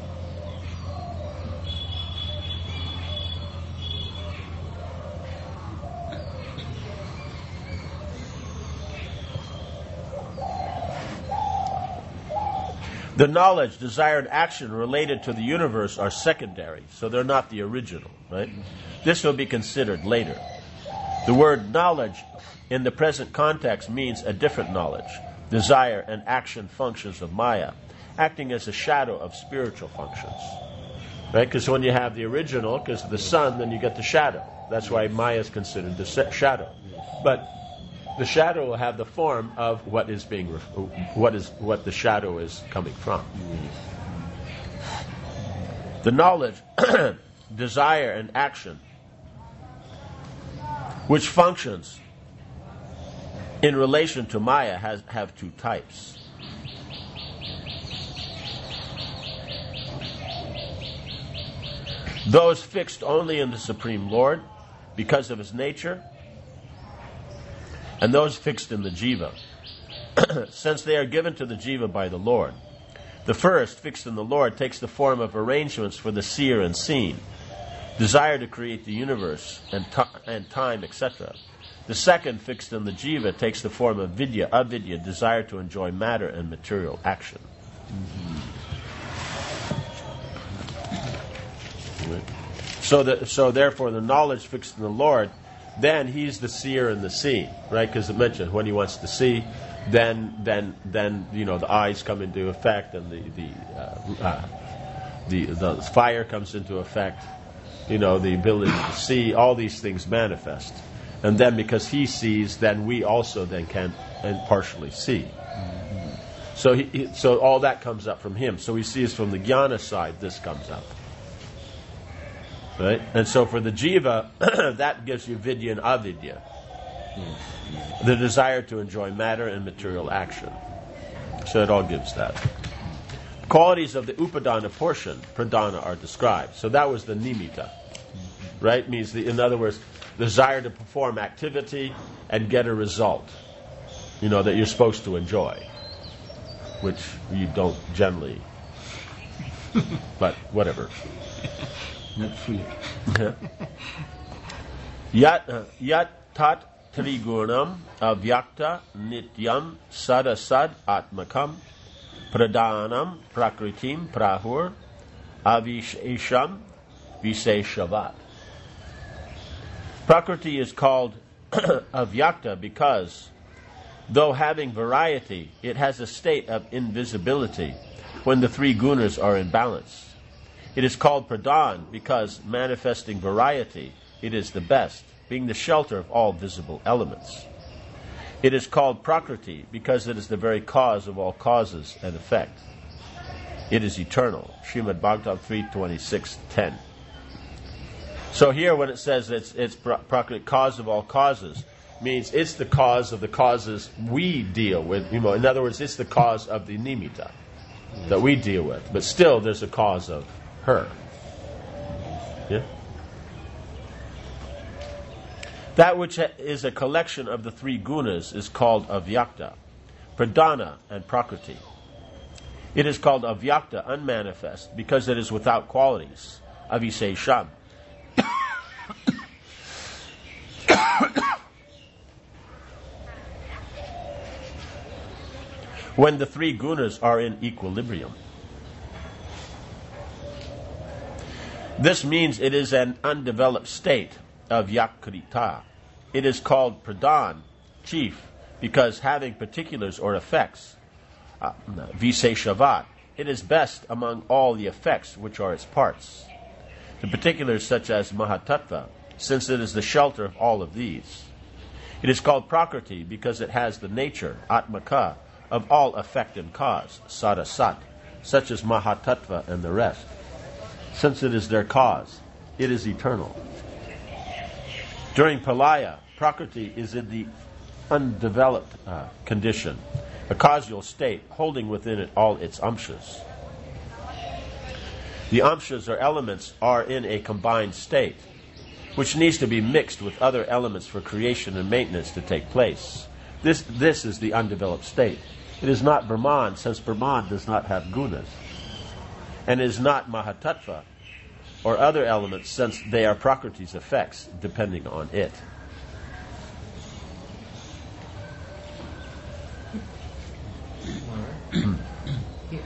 A: The knowledge, desire, and action related to the universe are secondary, so they're not the original, right? This will be considered later. The word knowledge in the present context means a different knowledge, desire, and action functions of Maya, acting as a shadow of spiritual functions, right? Because when you have the original, because of the sun, then you get the shadow. That's why Maya is considered the shadow. But the shadow will have the form of what is being, what is what the shadow is coming from. The knowledge, desire, and action which functions in relation to Maya has, have two types. Those fixed only in the Supreme Lord because of his nature, and those fixed in the jiva, since they are given to the jiva by the Lord. The first, fixed in the Lord, takes the form of arrangements for the seer and seen, desire to create the universe and, t- and time, et cetera. The second, fixed in the jiva, takes the form of vidya, avidya, desire to enjoy matter and material action. Mm-hmm. So that, so therefore, the knowledge fixed in the Lord, then he's the seer and the seen, right? Because it mentioned when he wants to see, then then then you know the eyes come into effect, and the the uh, uh, the the fire comes into effect. You know, the ability to see, all these things manifest, and then because he sees, then we also then can and partially see. Mm-hmm. So he, he so all that comes up from him. So he sees from the jnana side. This comes up. Right? And so for the jiva, that gives you vidya and avidya. Mm. The desire to enjoy matter and material action. So it all gives that. Qualities of the upadana portion, pradana, are described. So that was the nimitta. Right? Means, the, in other words, desire to perform activity and get a result. You know, that you're supposed to enjoy. Which you don't generally. But whatever.
B: Not free.
A: Yat uh, yat tat trigunam avyakta nityam sadasad atmakam pradanam prakritim prahur avishesham viseshavat. Prakriti is called avyakta because, though having variety, it has a state of invisibility when the three gunas are in balance. It is called pradhan because, manifesting variety, it is the best, being the shelter of all visible elements. It is called prakriti because it is the very cause of all causes and effect. It is eternal. Srimad Bhagavatam three twenty-six ten. So here when it says it's, it's prakriti, cause of all causes, means it's the cause of the causes we deal with. You know, in other words, it's the cause of the nimitta that we deal with. But still there's a cause of her. Yeah? That which is a collection of the three gunas is called avyakta, pradana, and prakriti. It is called avyakta, unmanifest, because it is without qualities, avishesham. When the three gunas are in equilibrium. This means it is an undeveloped state of yakrita. It is called pradhan, chief, because having particulars or effects, uh, viseshavat, it is best among all the effects which are its parts. The particulars such as mahatattva, since it is the shelter of all of these. It is called prakriti because it has the nature, atmaka, of all effect and cause, sadasat, such as mahatattva and the rest. Since it is their cause, it is eternal. During pralaya, prakriti is in the undeveloped uh, condition, a causal state holding within it all its amshas. The amshas or elements are in a combined state, which needs to be mixed with other elements for creation and maintenance to take place. This, this is the undeveloped state. It is not Brahman, since Brahman does not have gunas, and is not mahatattva or other elements, since they are prakriti's effects, depending on it.
C: Here,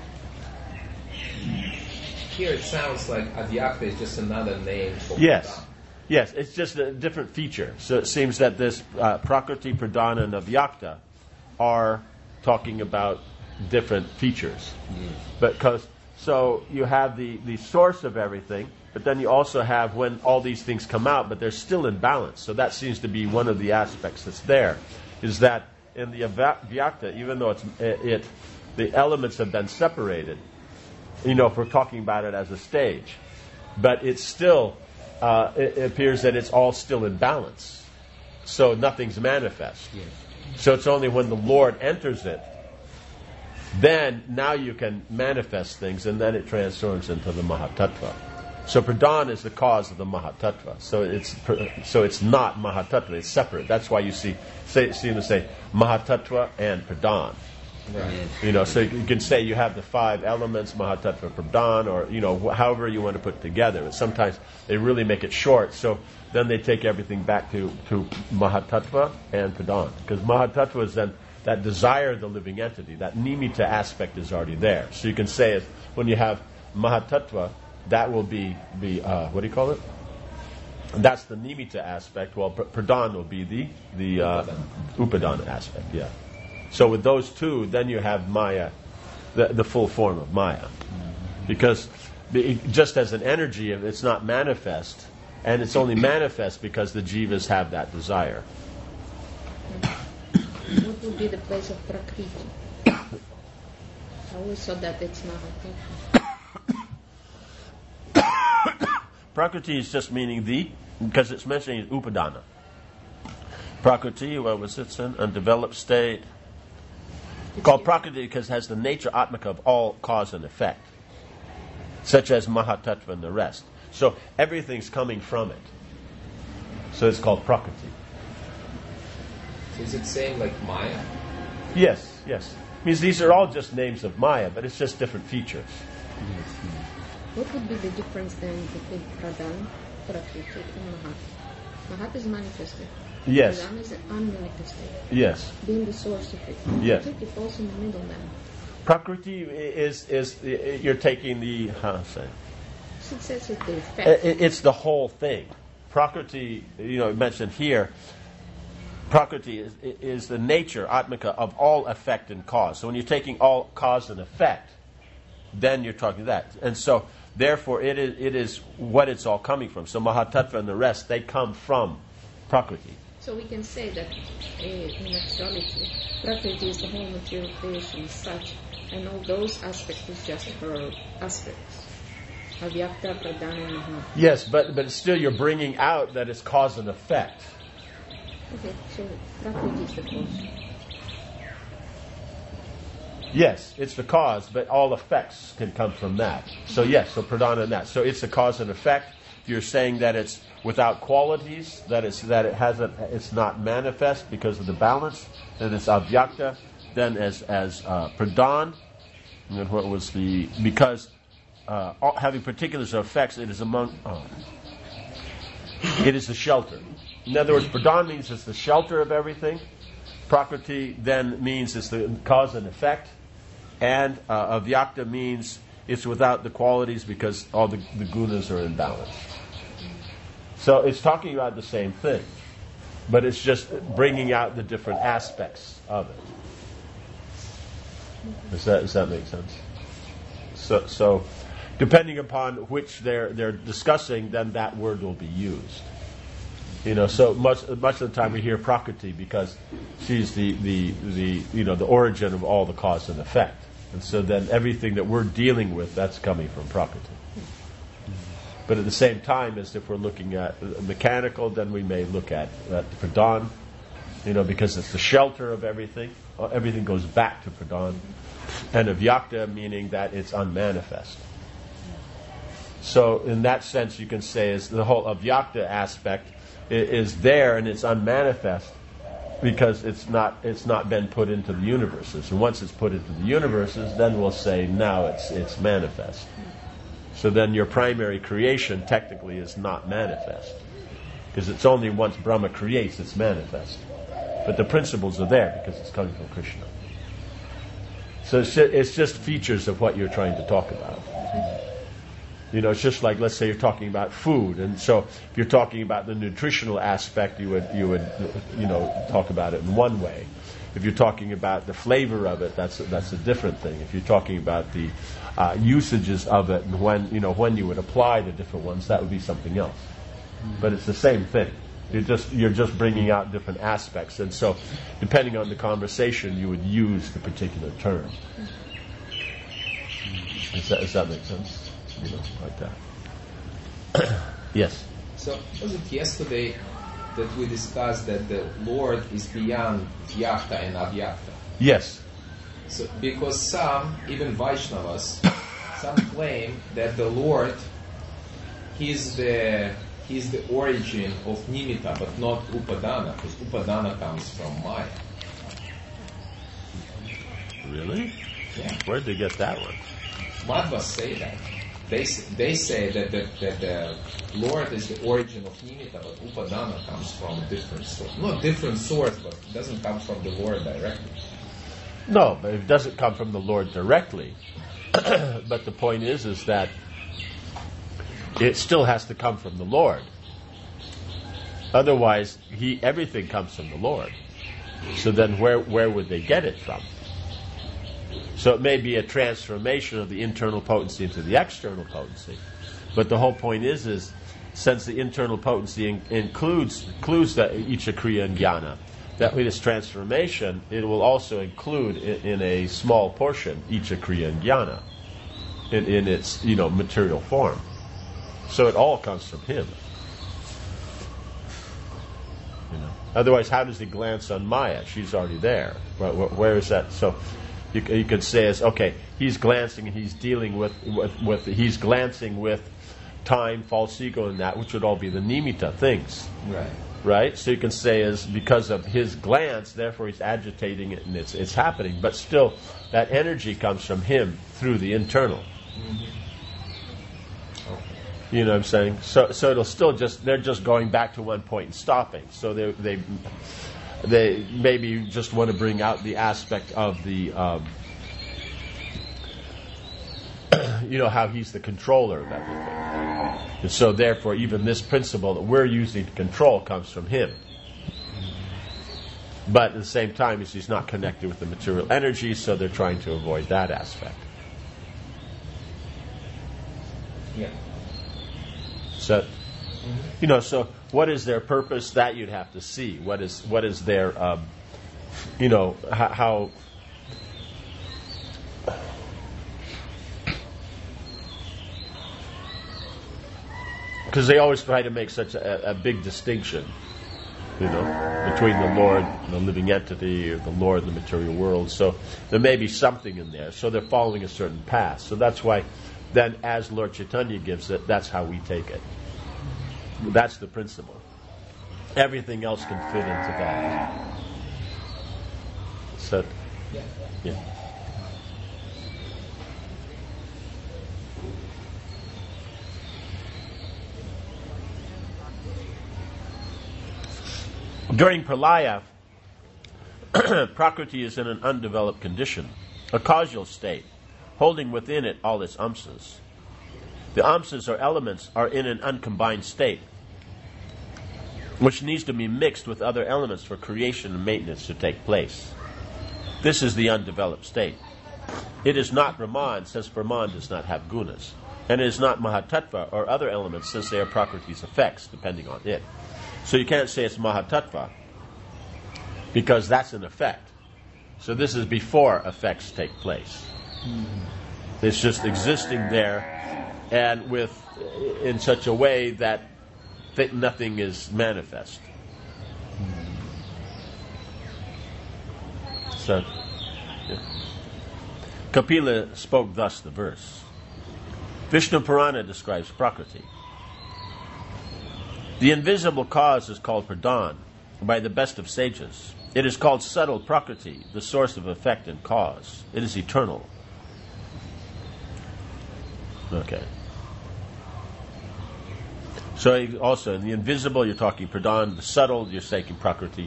C: here it sounds like avyakta is just another name for
A: Yes.
C: Buddha.
A: Yes, it's just a different feature. So it seems that this uh, prakriti, pradana, and avyakta are talking about different features. Mm. Because so you have the, the source of everything, but then you also have when all these things come out, but they're still in balance. So that seems to be one of the aspects that's there, is that in the avyakta, even though it's it, it the elements have been separated, you know, if we're talking about it as a stage, but it's still uh, it, it appears that it's all still in balance. So nothing's manifest.
B: Yes.
A: So it's only when the Lord enters it, then now you can manifest things, and then it transforms into the Mahatattva. So Pradhan is the cause of the Mahatattva. So it's so it's not Mahatattva, it's separate. That's why you see say, see them say Mahatattva and Pradhan.
C: Right.
A: You know, so you can say you have the five elements, Mahatattva, Pradhan, or, you know, wh- however you want to put it together. And sometimes they really make it short, so then they take everything back to, to Mahatattva and Pradhan. Because Mahatattva is then that desire of the living entity, that nimitta aspect is already there. So you can say it, when you have Mahatattva, that will be, be uh, what do you call it? And that's the nimitta aspect, while pr- Pradhan will be the, the uh, Upadana aspect, yeah. So with those two, then you have Maya, the, the full form of Maya. Because the, just as an energy, it's not manifest, and it's only manifest because the jivas have that desire.
E: What would be the place of Prakriti? I always thought that it's Mahatattva.
A: Prakriti is just meaning the, because it's mentioning Upadana. Prakriti, what was it? An undeveloped state. Called Prakriti because it has the nature Atmaka of all cause and effect, such as Mahatattva and the rest. So everything's coming from it. So it's called Prakriti.
C: So is it saying like Maya?
A: Yes, yes. Means these are all just names of Maya, but it's just different features.
E: What would be the difference then between Pradhan, Prakriti, and Mahat? Mahat is manifested.
A: Yes.
E: Pradhan is unmanifested.
A: Yes.
E: Being the source of it.
A: Yes.
E: Prakriti falls in the middle then.
A: Prakriti is is you're taking the how to say.
E: So it says it's the effect.
A: It, it's the whole thing. Prakriti, you know, mentioned here. Prakriti is, is the nature, Atmaka, of all effect and cause. So when you're taking all cause and effect, then you're talking that. And so, therefore, it is it is what it's all coming from. So Mahatattva and the rest, they come from Prakriti.
E: So we can say that uh, in actuality, Prakriti is the whole material creation as such, and all those aspects is just her aspects. Avyakta, Pradhana, and Mahat.
A: Yes, but but still you're bringing out that it's cause and effect.
E: Okay, so Prakriti is the cause.
A: Yes, it's the cause, but all effects can come from that. So yes, so Pradhana and that. So it's the cause and effect. You're saying that it's without qualities, that it's that it hasn't, it's not manifest because of the balance. Then it's Avyakta. Then as as uh, Pradhan, and then what was the because uh, all, having particulars of effects, it is among oh, it is the shelter. In other words, Pradhan means it's the shelter of everything. Prakriti then means it's the cause and effect. And uh, Avyakta means it's without the qualities because all the, the gunas are in balance. So it's talking about the same thing, but it's just bringing out the different aspects of it. Does that, does that make sense? So, so depending upon which they're they're discussing, then that word will be used. You know, so much much of the time we hear Prakriti because she's the, the, the you know the origin of all the cause and effect. And so then everything that we're dealing with, that's coming from Prakriti. But at the same time, as if we're looking at mechanical, then we may look at, at Pradhan, you know, because it's the shelter of everything. Everything goes back to Pradhan. And Avyakta, meaning that it's unmanifest. So in that sense, you can say is the whole Avyakta aspect is there and it's unmanifest because it's not it's not been put into the universes. And once it's put into the universes, then we'll say now it's it's manifest. So then your primary creation technically is not manifest. Because it's only once Brahma creates it's manifest. But the principles are there because it's coming from Krishna. So it's just, it's just features of what you're trying to talk about. You know, it's just like, let's say you're talking about food, and so if you're talking about the nutritional aspect, you would, you would, you know, talk about it in one way. If you're talking about the flavor of it, that's a, that's a different thing. If you're talking about the uh, usages of it and when, you know, when you would apply the different ones, that would be something else. But it's the same thing. You're just you're just bringing out different aspects, and so depending on the conversation, you would use the particular term. Does that, does that make sense? You know, like that. Yes.
C: So was it yesterday that we discussed that the Lord is beyond Vyakta and Avyakta.
A: Yes.
C: So, because some, even Vaishnavas, some claim that the Lord, He's the He's the origin of Nimitta, but not Upadana, because Upadana comes from Maya.
A: Really?
C: Yeah.
A: Where'd they get that one?
C: Madhvas say that. They they say that the, that the Lord is the origin of Nimitta, but Upadana comes from a different source. Not different source, but it doesn't come from the Lord directly.
A: No, but it doesn't come from the Lord directly. But the point is, is that it still has to come from the Lord. Otherwise, he everything comes from the Lord. So then where, where would they get it from? So it may be a transformation of the internal potency into the external potency. But the whole point is, is since the internal potency in, includes, includes the Icha, Kriya, and Jnana, that with this transformation, it will also include in, in a small portion Icha, Kriya, and Jnana in, in its, you know, material form. So it all comes from him. You know. Otherwise, how does he glance on Maya? She's already there. Where, where, where is that? So you, you could say, is okay, he's glancing and he's dealing with, with, with he's glancing with time, false ego, and that, which would all be the nimitta things.
C: Right.
A: Right? So you can say is because of his glance, therefore he's agitating it and it's it's happening. But still, that energy comes from him through the internal.
C: Mm-hmm.
A: You know what I'm saying? So so it'll still just, they're just going back to one point and stopping. So they they they maybe just want to bring out the aspect of the um, you know, how he's the controller of everything. And so therefore even this principle that we're using to control comes from him. But at the same time, he's not connected with the material energy, so they're trying to avoid that aspect.
C: Yeah.
A: So, you know, so what is their purpose? That you'd have to see. What is what is their, um, you know, how, how because they always try to make such a, a big distinction, you know, between the Lord, the living entity, or the Lord, the material world. So there may be something in there. So they're following a certain path. So that's why then as Lord Chaitanya gives it, that's how we take it. That's the principle. Everything else can fit into that. So, yeah. During Pralaya, Prakriti is in an undeveloped condition, a causal state, holding within it all its amsas. The amsas or elements are in an uncombined state, which needs to be mixed with other elements for creation and maintenance to take place. This is the undeveloped state. It is not Brahman, since Brahman does not have gunas, and it is not Mahatattva or other elements, since they are Prakriti's effects, depending on it. So you can't say it's Mahatattva, because that's an effect. So this is before effects take place. Mm-hmm. It's just existing there, and with in such a way that th- nothing is manifest. Mm-hmm. So, yeah. Kapila spoke thus the verse. Vishnu Purana describes Prakriti. The invisible cause is called Pradhan by the best of sages. It is called subtle Prakriti, the source of effect and cause. It is eternal. Okay. So also in the invisible you're talking Pradhan, the subtle you're taking Prakriti.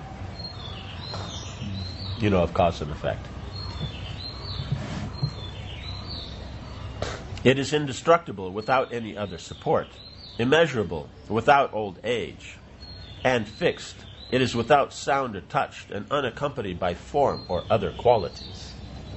A: You know, of cause and effect. It is indestructible without any other support, immeasurable without old age, and fixed. It is without sound or touch, and unaccompanied by form or other qualities.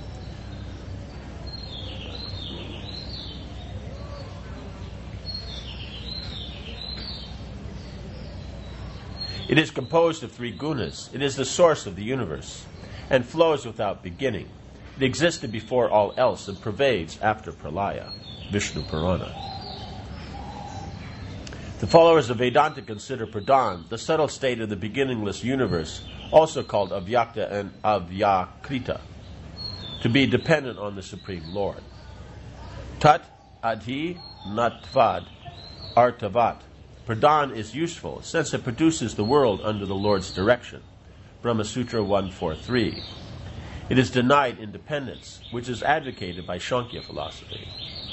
A: It is composed of three gunas. It is the source of the universe, and flows without beginning. It existed before all else, and pervades after Pralaya. Vishnu Purana. The followers of Vedanta consider Pradhan, the subtle state of the beginningless universe, also called Avyakta and Avyakrita, to be dependent on the Supreme Lord. Tat adhi natvad artavat. Pradhan is useful since it produces the world under the Lord's direction. Brahma Sutra one forty-three. It is denied independence, which is advocated by Sankhya philosophy.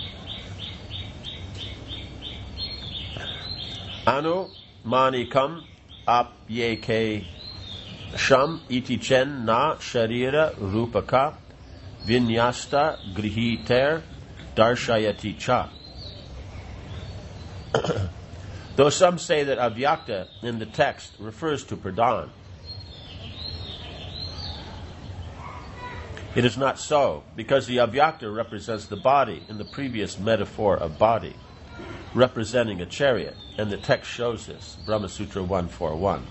A: Anu manikam apyeke sham iti chen na sharira rupaka vinyasta grihiter darshayati cha. Though some say that Avyakta in the text refers to Pradhan, it is not so, because the Avyakta represents the body in the previous metaphor of body, representing a chariot, and the text shows this, Brahma Sutra one forty-one.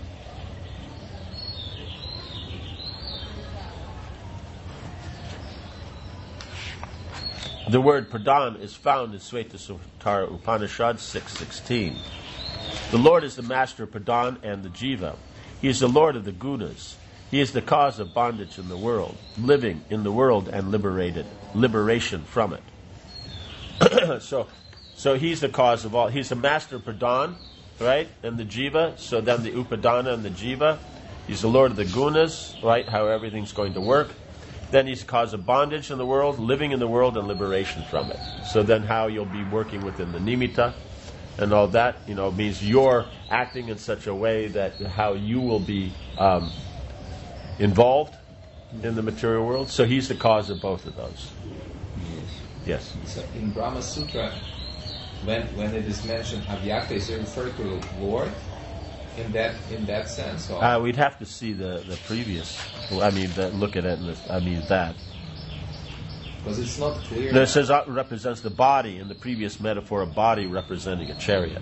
A: The word Pradhan is found in Svetasvatara Upanishad six sixteen. The Lord is the master of Pradhan and the Jiva. He is the Lord of the Gunas. He is the cause of bondage in the world, living in the world and liberated, liberation from it. so, so he's the cause of all. He's the master of Pradhan, right, and the Jiva. So then the Upadana and the Jiva. He's the Lord of the Gunas, right, how everything's going to work. Then he's the cause of bondage in the world, living in the world, and liberation from it. So then how you'll be working within the nimitta and all that, you know, means you're acting in such a way that how you will be um, involved in the material world. So he's the cause of both of those. Yes.
C: So in Brahma Sutra, when when it is mentioned Avyakta, is it referred to the Lord in that in that sense? Or?
A: Uh, we'd have to see the, the previous. I mean, the, look at it. And the, I mean that.
C: Because it's not clear.
A: There says uh, represents the body in the previous metaphor of body representing a chariot.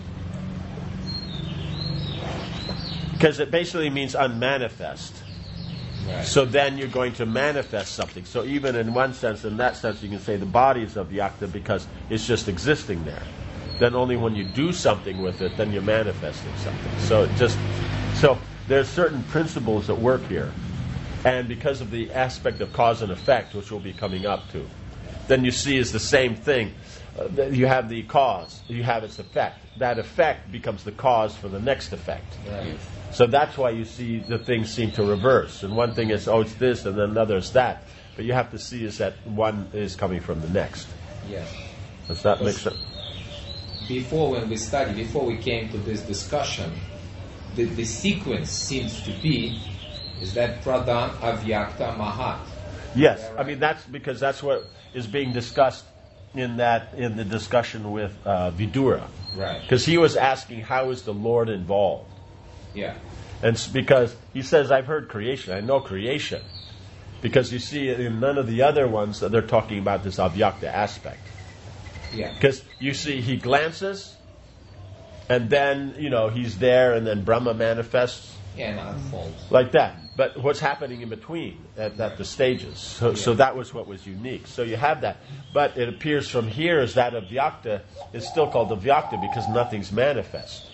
A: Because it basically means unmanifest.
C: Right.
A: So then you're going to manifest something. So even in one sense, in that sense, you can say the body is Avyakta because it's just existing there. Then only when you do something with it, then you're manifesting something. So it just, so there's certain principles that work here. And because of the aspect of cause and effect, which we'll be coming up to, then you see is the same thing. Uh, you have the cause, you have its effect. That effect becomes the cause for the next effect.
C: Right.
A: So that's why you see the things seem to reverse. And one thing is, oh, it's this, and then another is that. But you have to see is that one is coming from the next.
C: Yeah.
A: Does that make sense?
C: Before, when we studied, before we came to this discussion, the, the sequence seems to be is that Pradhan, Avyakta, Mahat.
A: Yes,
C: Right?
A: I mean that's because that's what is being discussed in that in the discussion with uh, Vidura.
C: Right.
A: Because he was asking how is the Lord involved,
C: Yeah.
A: and it's because he says I've heard creation, I know creation, because you see in none of the other ones that they're talking about this Avyakta aspect.
C: Yeah.
A: Because you see he glances, and then you know he's there, and then Brahma manifests.
C: And unfolds.
A: Like that. But what's happening in between at, at the stages? So,
C: Yeah.
A: so that was what was unique. So you have that. But it appears from here as that Avyakta is still called Avyakta because nothing's manifest.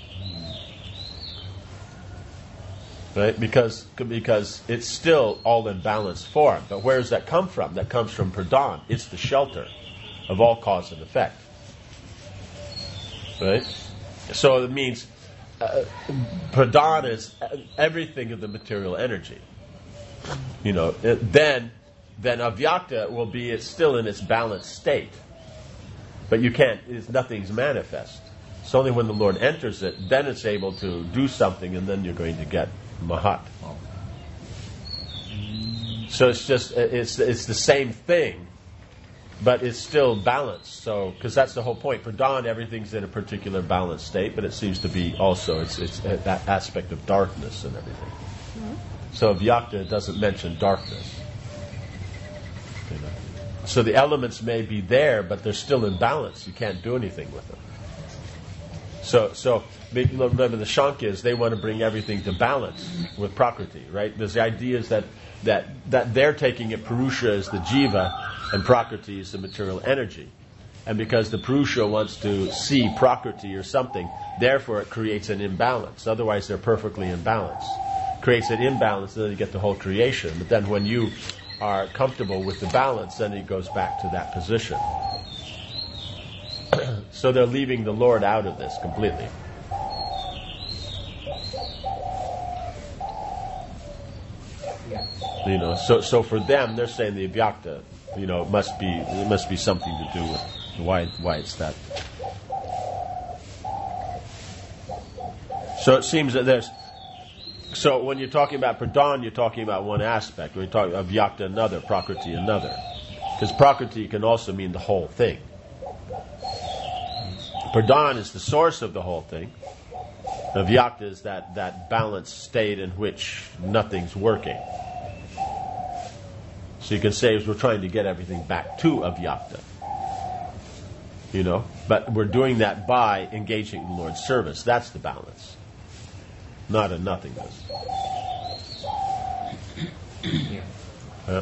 A: Right? Because, because it's still all in balanced form. But where does that come from? That comes from Pradhan. It's the shelter of all cause and effect. Right? So it means Uh, Pradhan is everything of the material energy. You know, it, then, then Avyakta will be it's still in its balanced state, but you can't. It's, nothing's manifest. It's only when the Lord enters it, then it's able to do something, and then you're going to get Mahat. So it's just it's it's the same thing, but it's still balanced. So, because that's the whole point. For Pradhan, everything's in a particular balanced state, but it seems to be also it's it's that aspect of darkness and everything. Mm-hmm. So Avyakta doesn't mention darkness. You know? So the elements may be there, but they're still in balance. You can't do anything with them. So, so remember the Shankyas, they want to bring everything to balance with Prakriti, right? There's the idea is that that that they're taking it Purusha as the Jiva and Prakriti is the material energy, And because the Purusha wants to see Prakriti or something, therefore it creates an imbalance. Otherwise they're perfectly in balance. Creates an imbalance, and then you get the whole creation. But then when you are comfortable with the balance, then it goes back to that position. So they're leaving the Lord out of this completely. You know, so so for them, they're saying the Avyakta, you know, must be it must be something to do with why why it's that. So it seems that there's. So when you're talking about Pradhan, you're talking about one aspect. When you're talking about Avyakta, another, Prakriti, another. Because Prakriti can also mean the whole thing. Pradhan is the source of the whole thing. Avyakta is that, that balanced state in which nothing's working. So you can say we're trying to get everything back to Avyakta. You know? But we're doing that by engaging in the Lord's service. That's the balance. Not a nothingness.
C: Yeah.
A: Uh,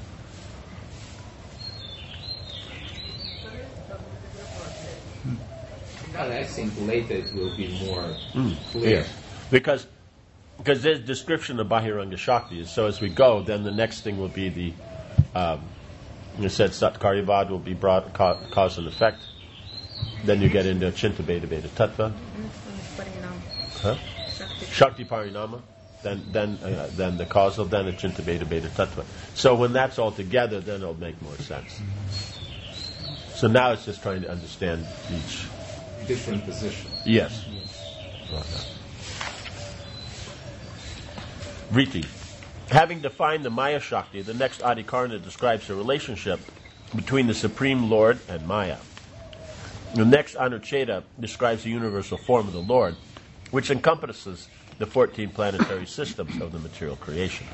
C: And I think later it will be more
A: mm,
C: clear.
A: yeah. Because because there's description of Bahiranga Shakti. So as we go, then the next thing will be the, um, you said Satkaryavad will be brought, ca- cause and effect. Then you get into Chinta Beta Beta Tattva. Huh? Shakti Parinama. Then then uh, then the causal, then a Chinta Beta Beta Tattva. So when that's all together, then it'll make more sense. So now it's just trying to understand each.
C: Different positions.
A: Yes. Vriti. Having defined the Maya Shakti, the next Adhikarana describes the relationship between the Supreme Lord and Maya. The next Anucheta describes the universal form of the Lord, which encompasses the fourteen planetary systems of the material creation.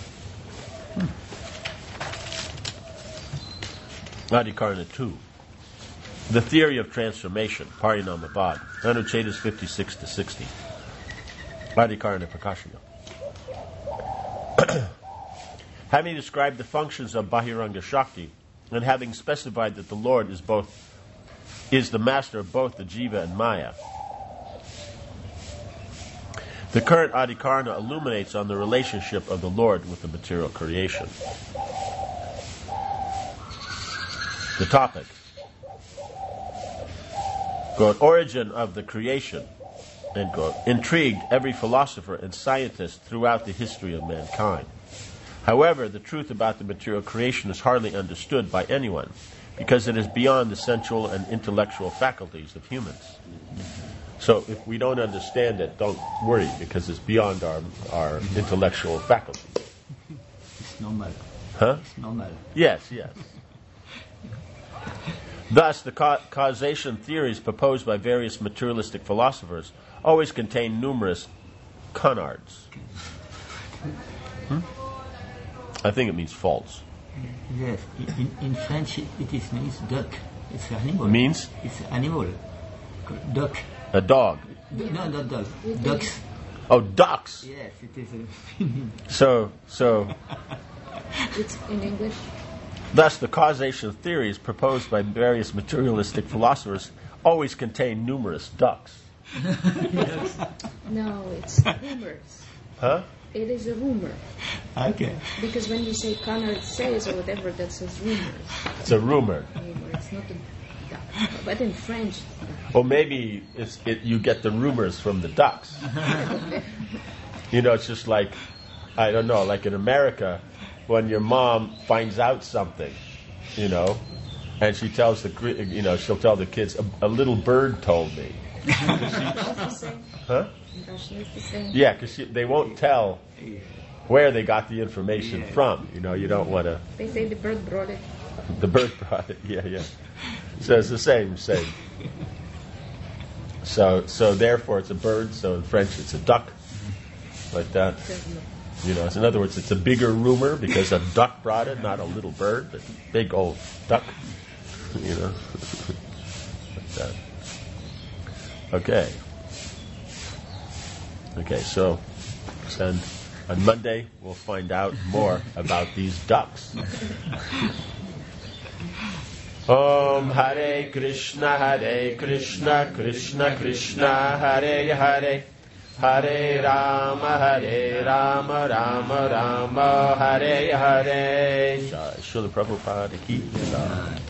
A: Adhikarana two. The theory of transformation, Parinamavad, Anuchetas fifty-six to sixty. Adhikarana Prakashana. Having described the functions of Bahiranga Shakti, and having specified that the Lord is both is the master of both the Jiva and Maya, the current Adhikarana illuminates on the relationship of the Lord with the material creation. The topic. Quote, origin of the creation, end quote, intrigued every philosopher and scientist throughout the history of mankind. However, the truth about the material creation is hardly understood by anyone, because it is beyond the sensual and intellectual faculties of humans. So if we don't understand it, don't worry, because it's beyond our, our intellectual faculties.
B: It's normal.
A: Huh?
B: It's normal.
A: Yes, yes. Thus, the ca- causation theories proposed by various materialistic philosophers always contain numerous canards. Hmm? I think it means faults.
B: Yes, in, in French it, it is means duck. It's an animal.
A: Means?
B: It's an animal. Duck.
A: A dog.
B: No, not dog. Ducks.
A: Oh, ducks.
B: Yes, it is. A
A: So, so.
E: It's in English.
A: Thus, the causation theories proposed by various materialistic philosophers always contain numerous ducks.
E: No, it's rumors.
A: Huh?
E: It is a rumor.
B: Okay.
E: Because when you say Conrad says or whatever, that says rumors.
A: It's a rumor.
E: Rumor. It's not a duck. But in French,
A: Or maybe it's, it, you get the rumors from the ducks. You know, it's just like, I don't know, like in America, when your mom finds out something, you know, and she tells the, you know, she'll tell the kids, a, a little bird told me.
E: the same.
A: Huh?
E: In Russian, it's the same.
A: Yeah, because they won't tell where they got the information from. You know, you don't want to.
E: They say the bird brought it.
A: The bird brought it. Yeah, yeah. So it's the same, same. So, so therefore, it's a bird. So in French, it's a duck, like that. You know, so in other words, it's a bigger rumor because a duck brought it, not a little bird, but a big old duck. You know, like that. Okay. Okay, so then on Monday we'll find out more about these ducks. Om Hare Krishna, Hare Krishna, Krishna Krishna, Hare Hare, Hare Rama, Hare Rama, Rama Rama, Hare Hare. Srila Prabhupada ki jai.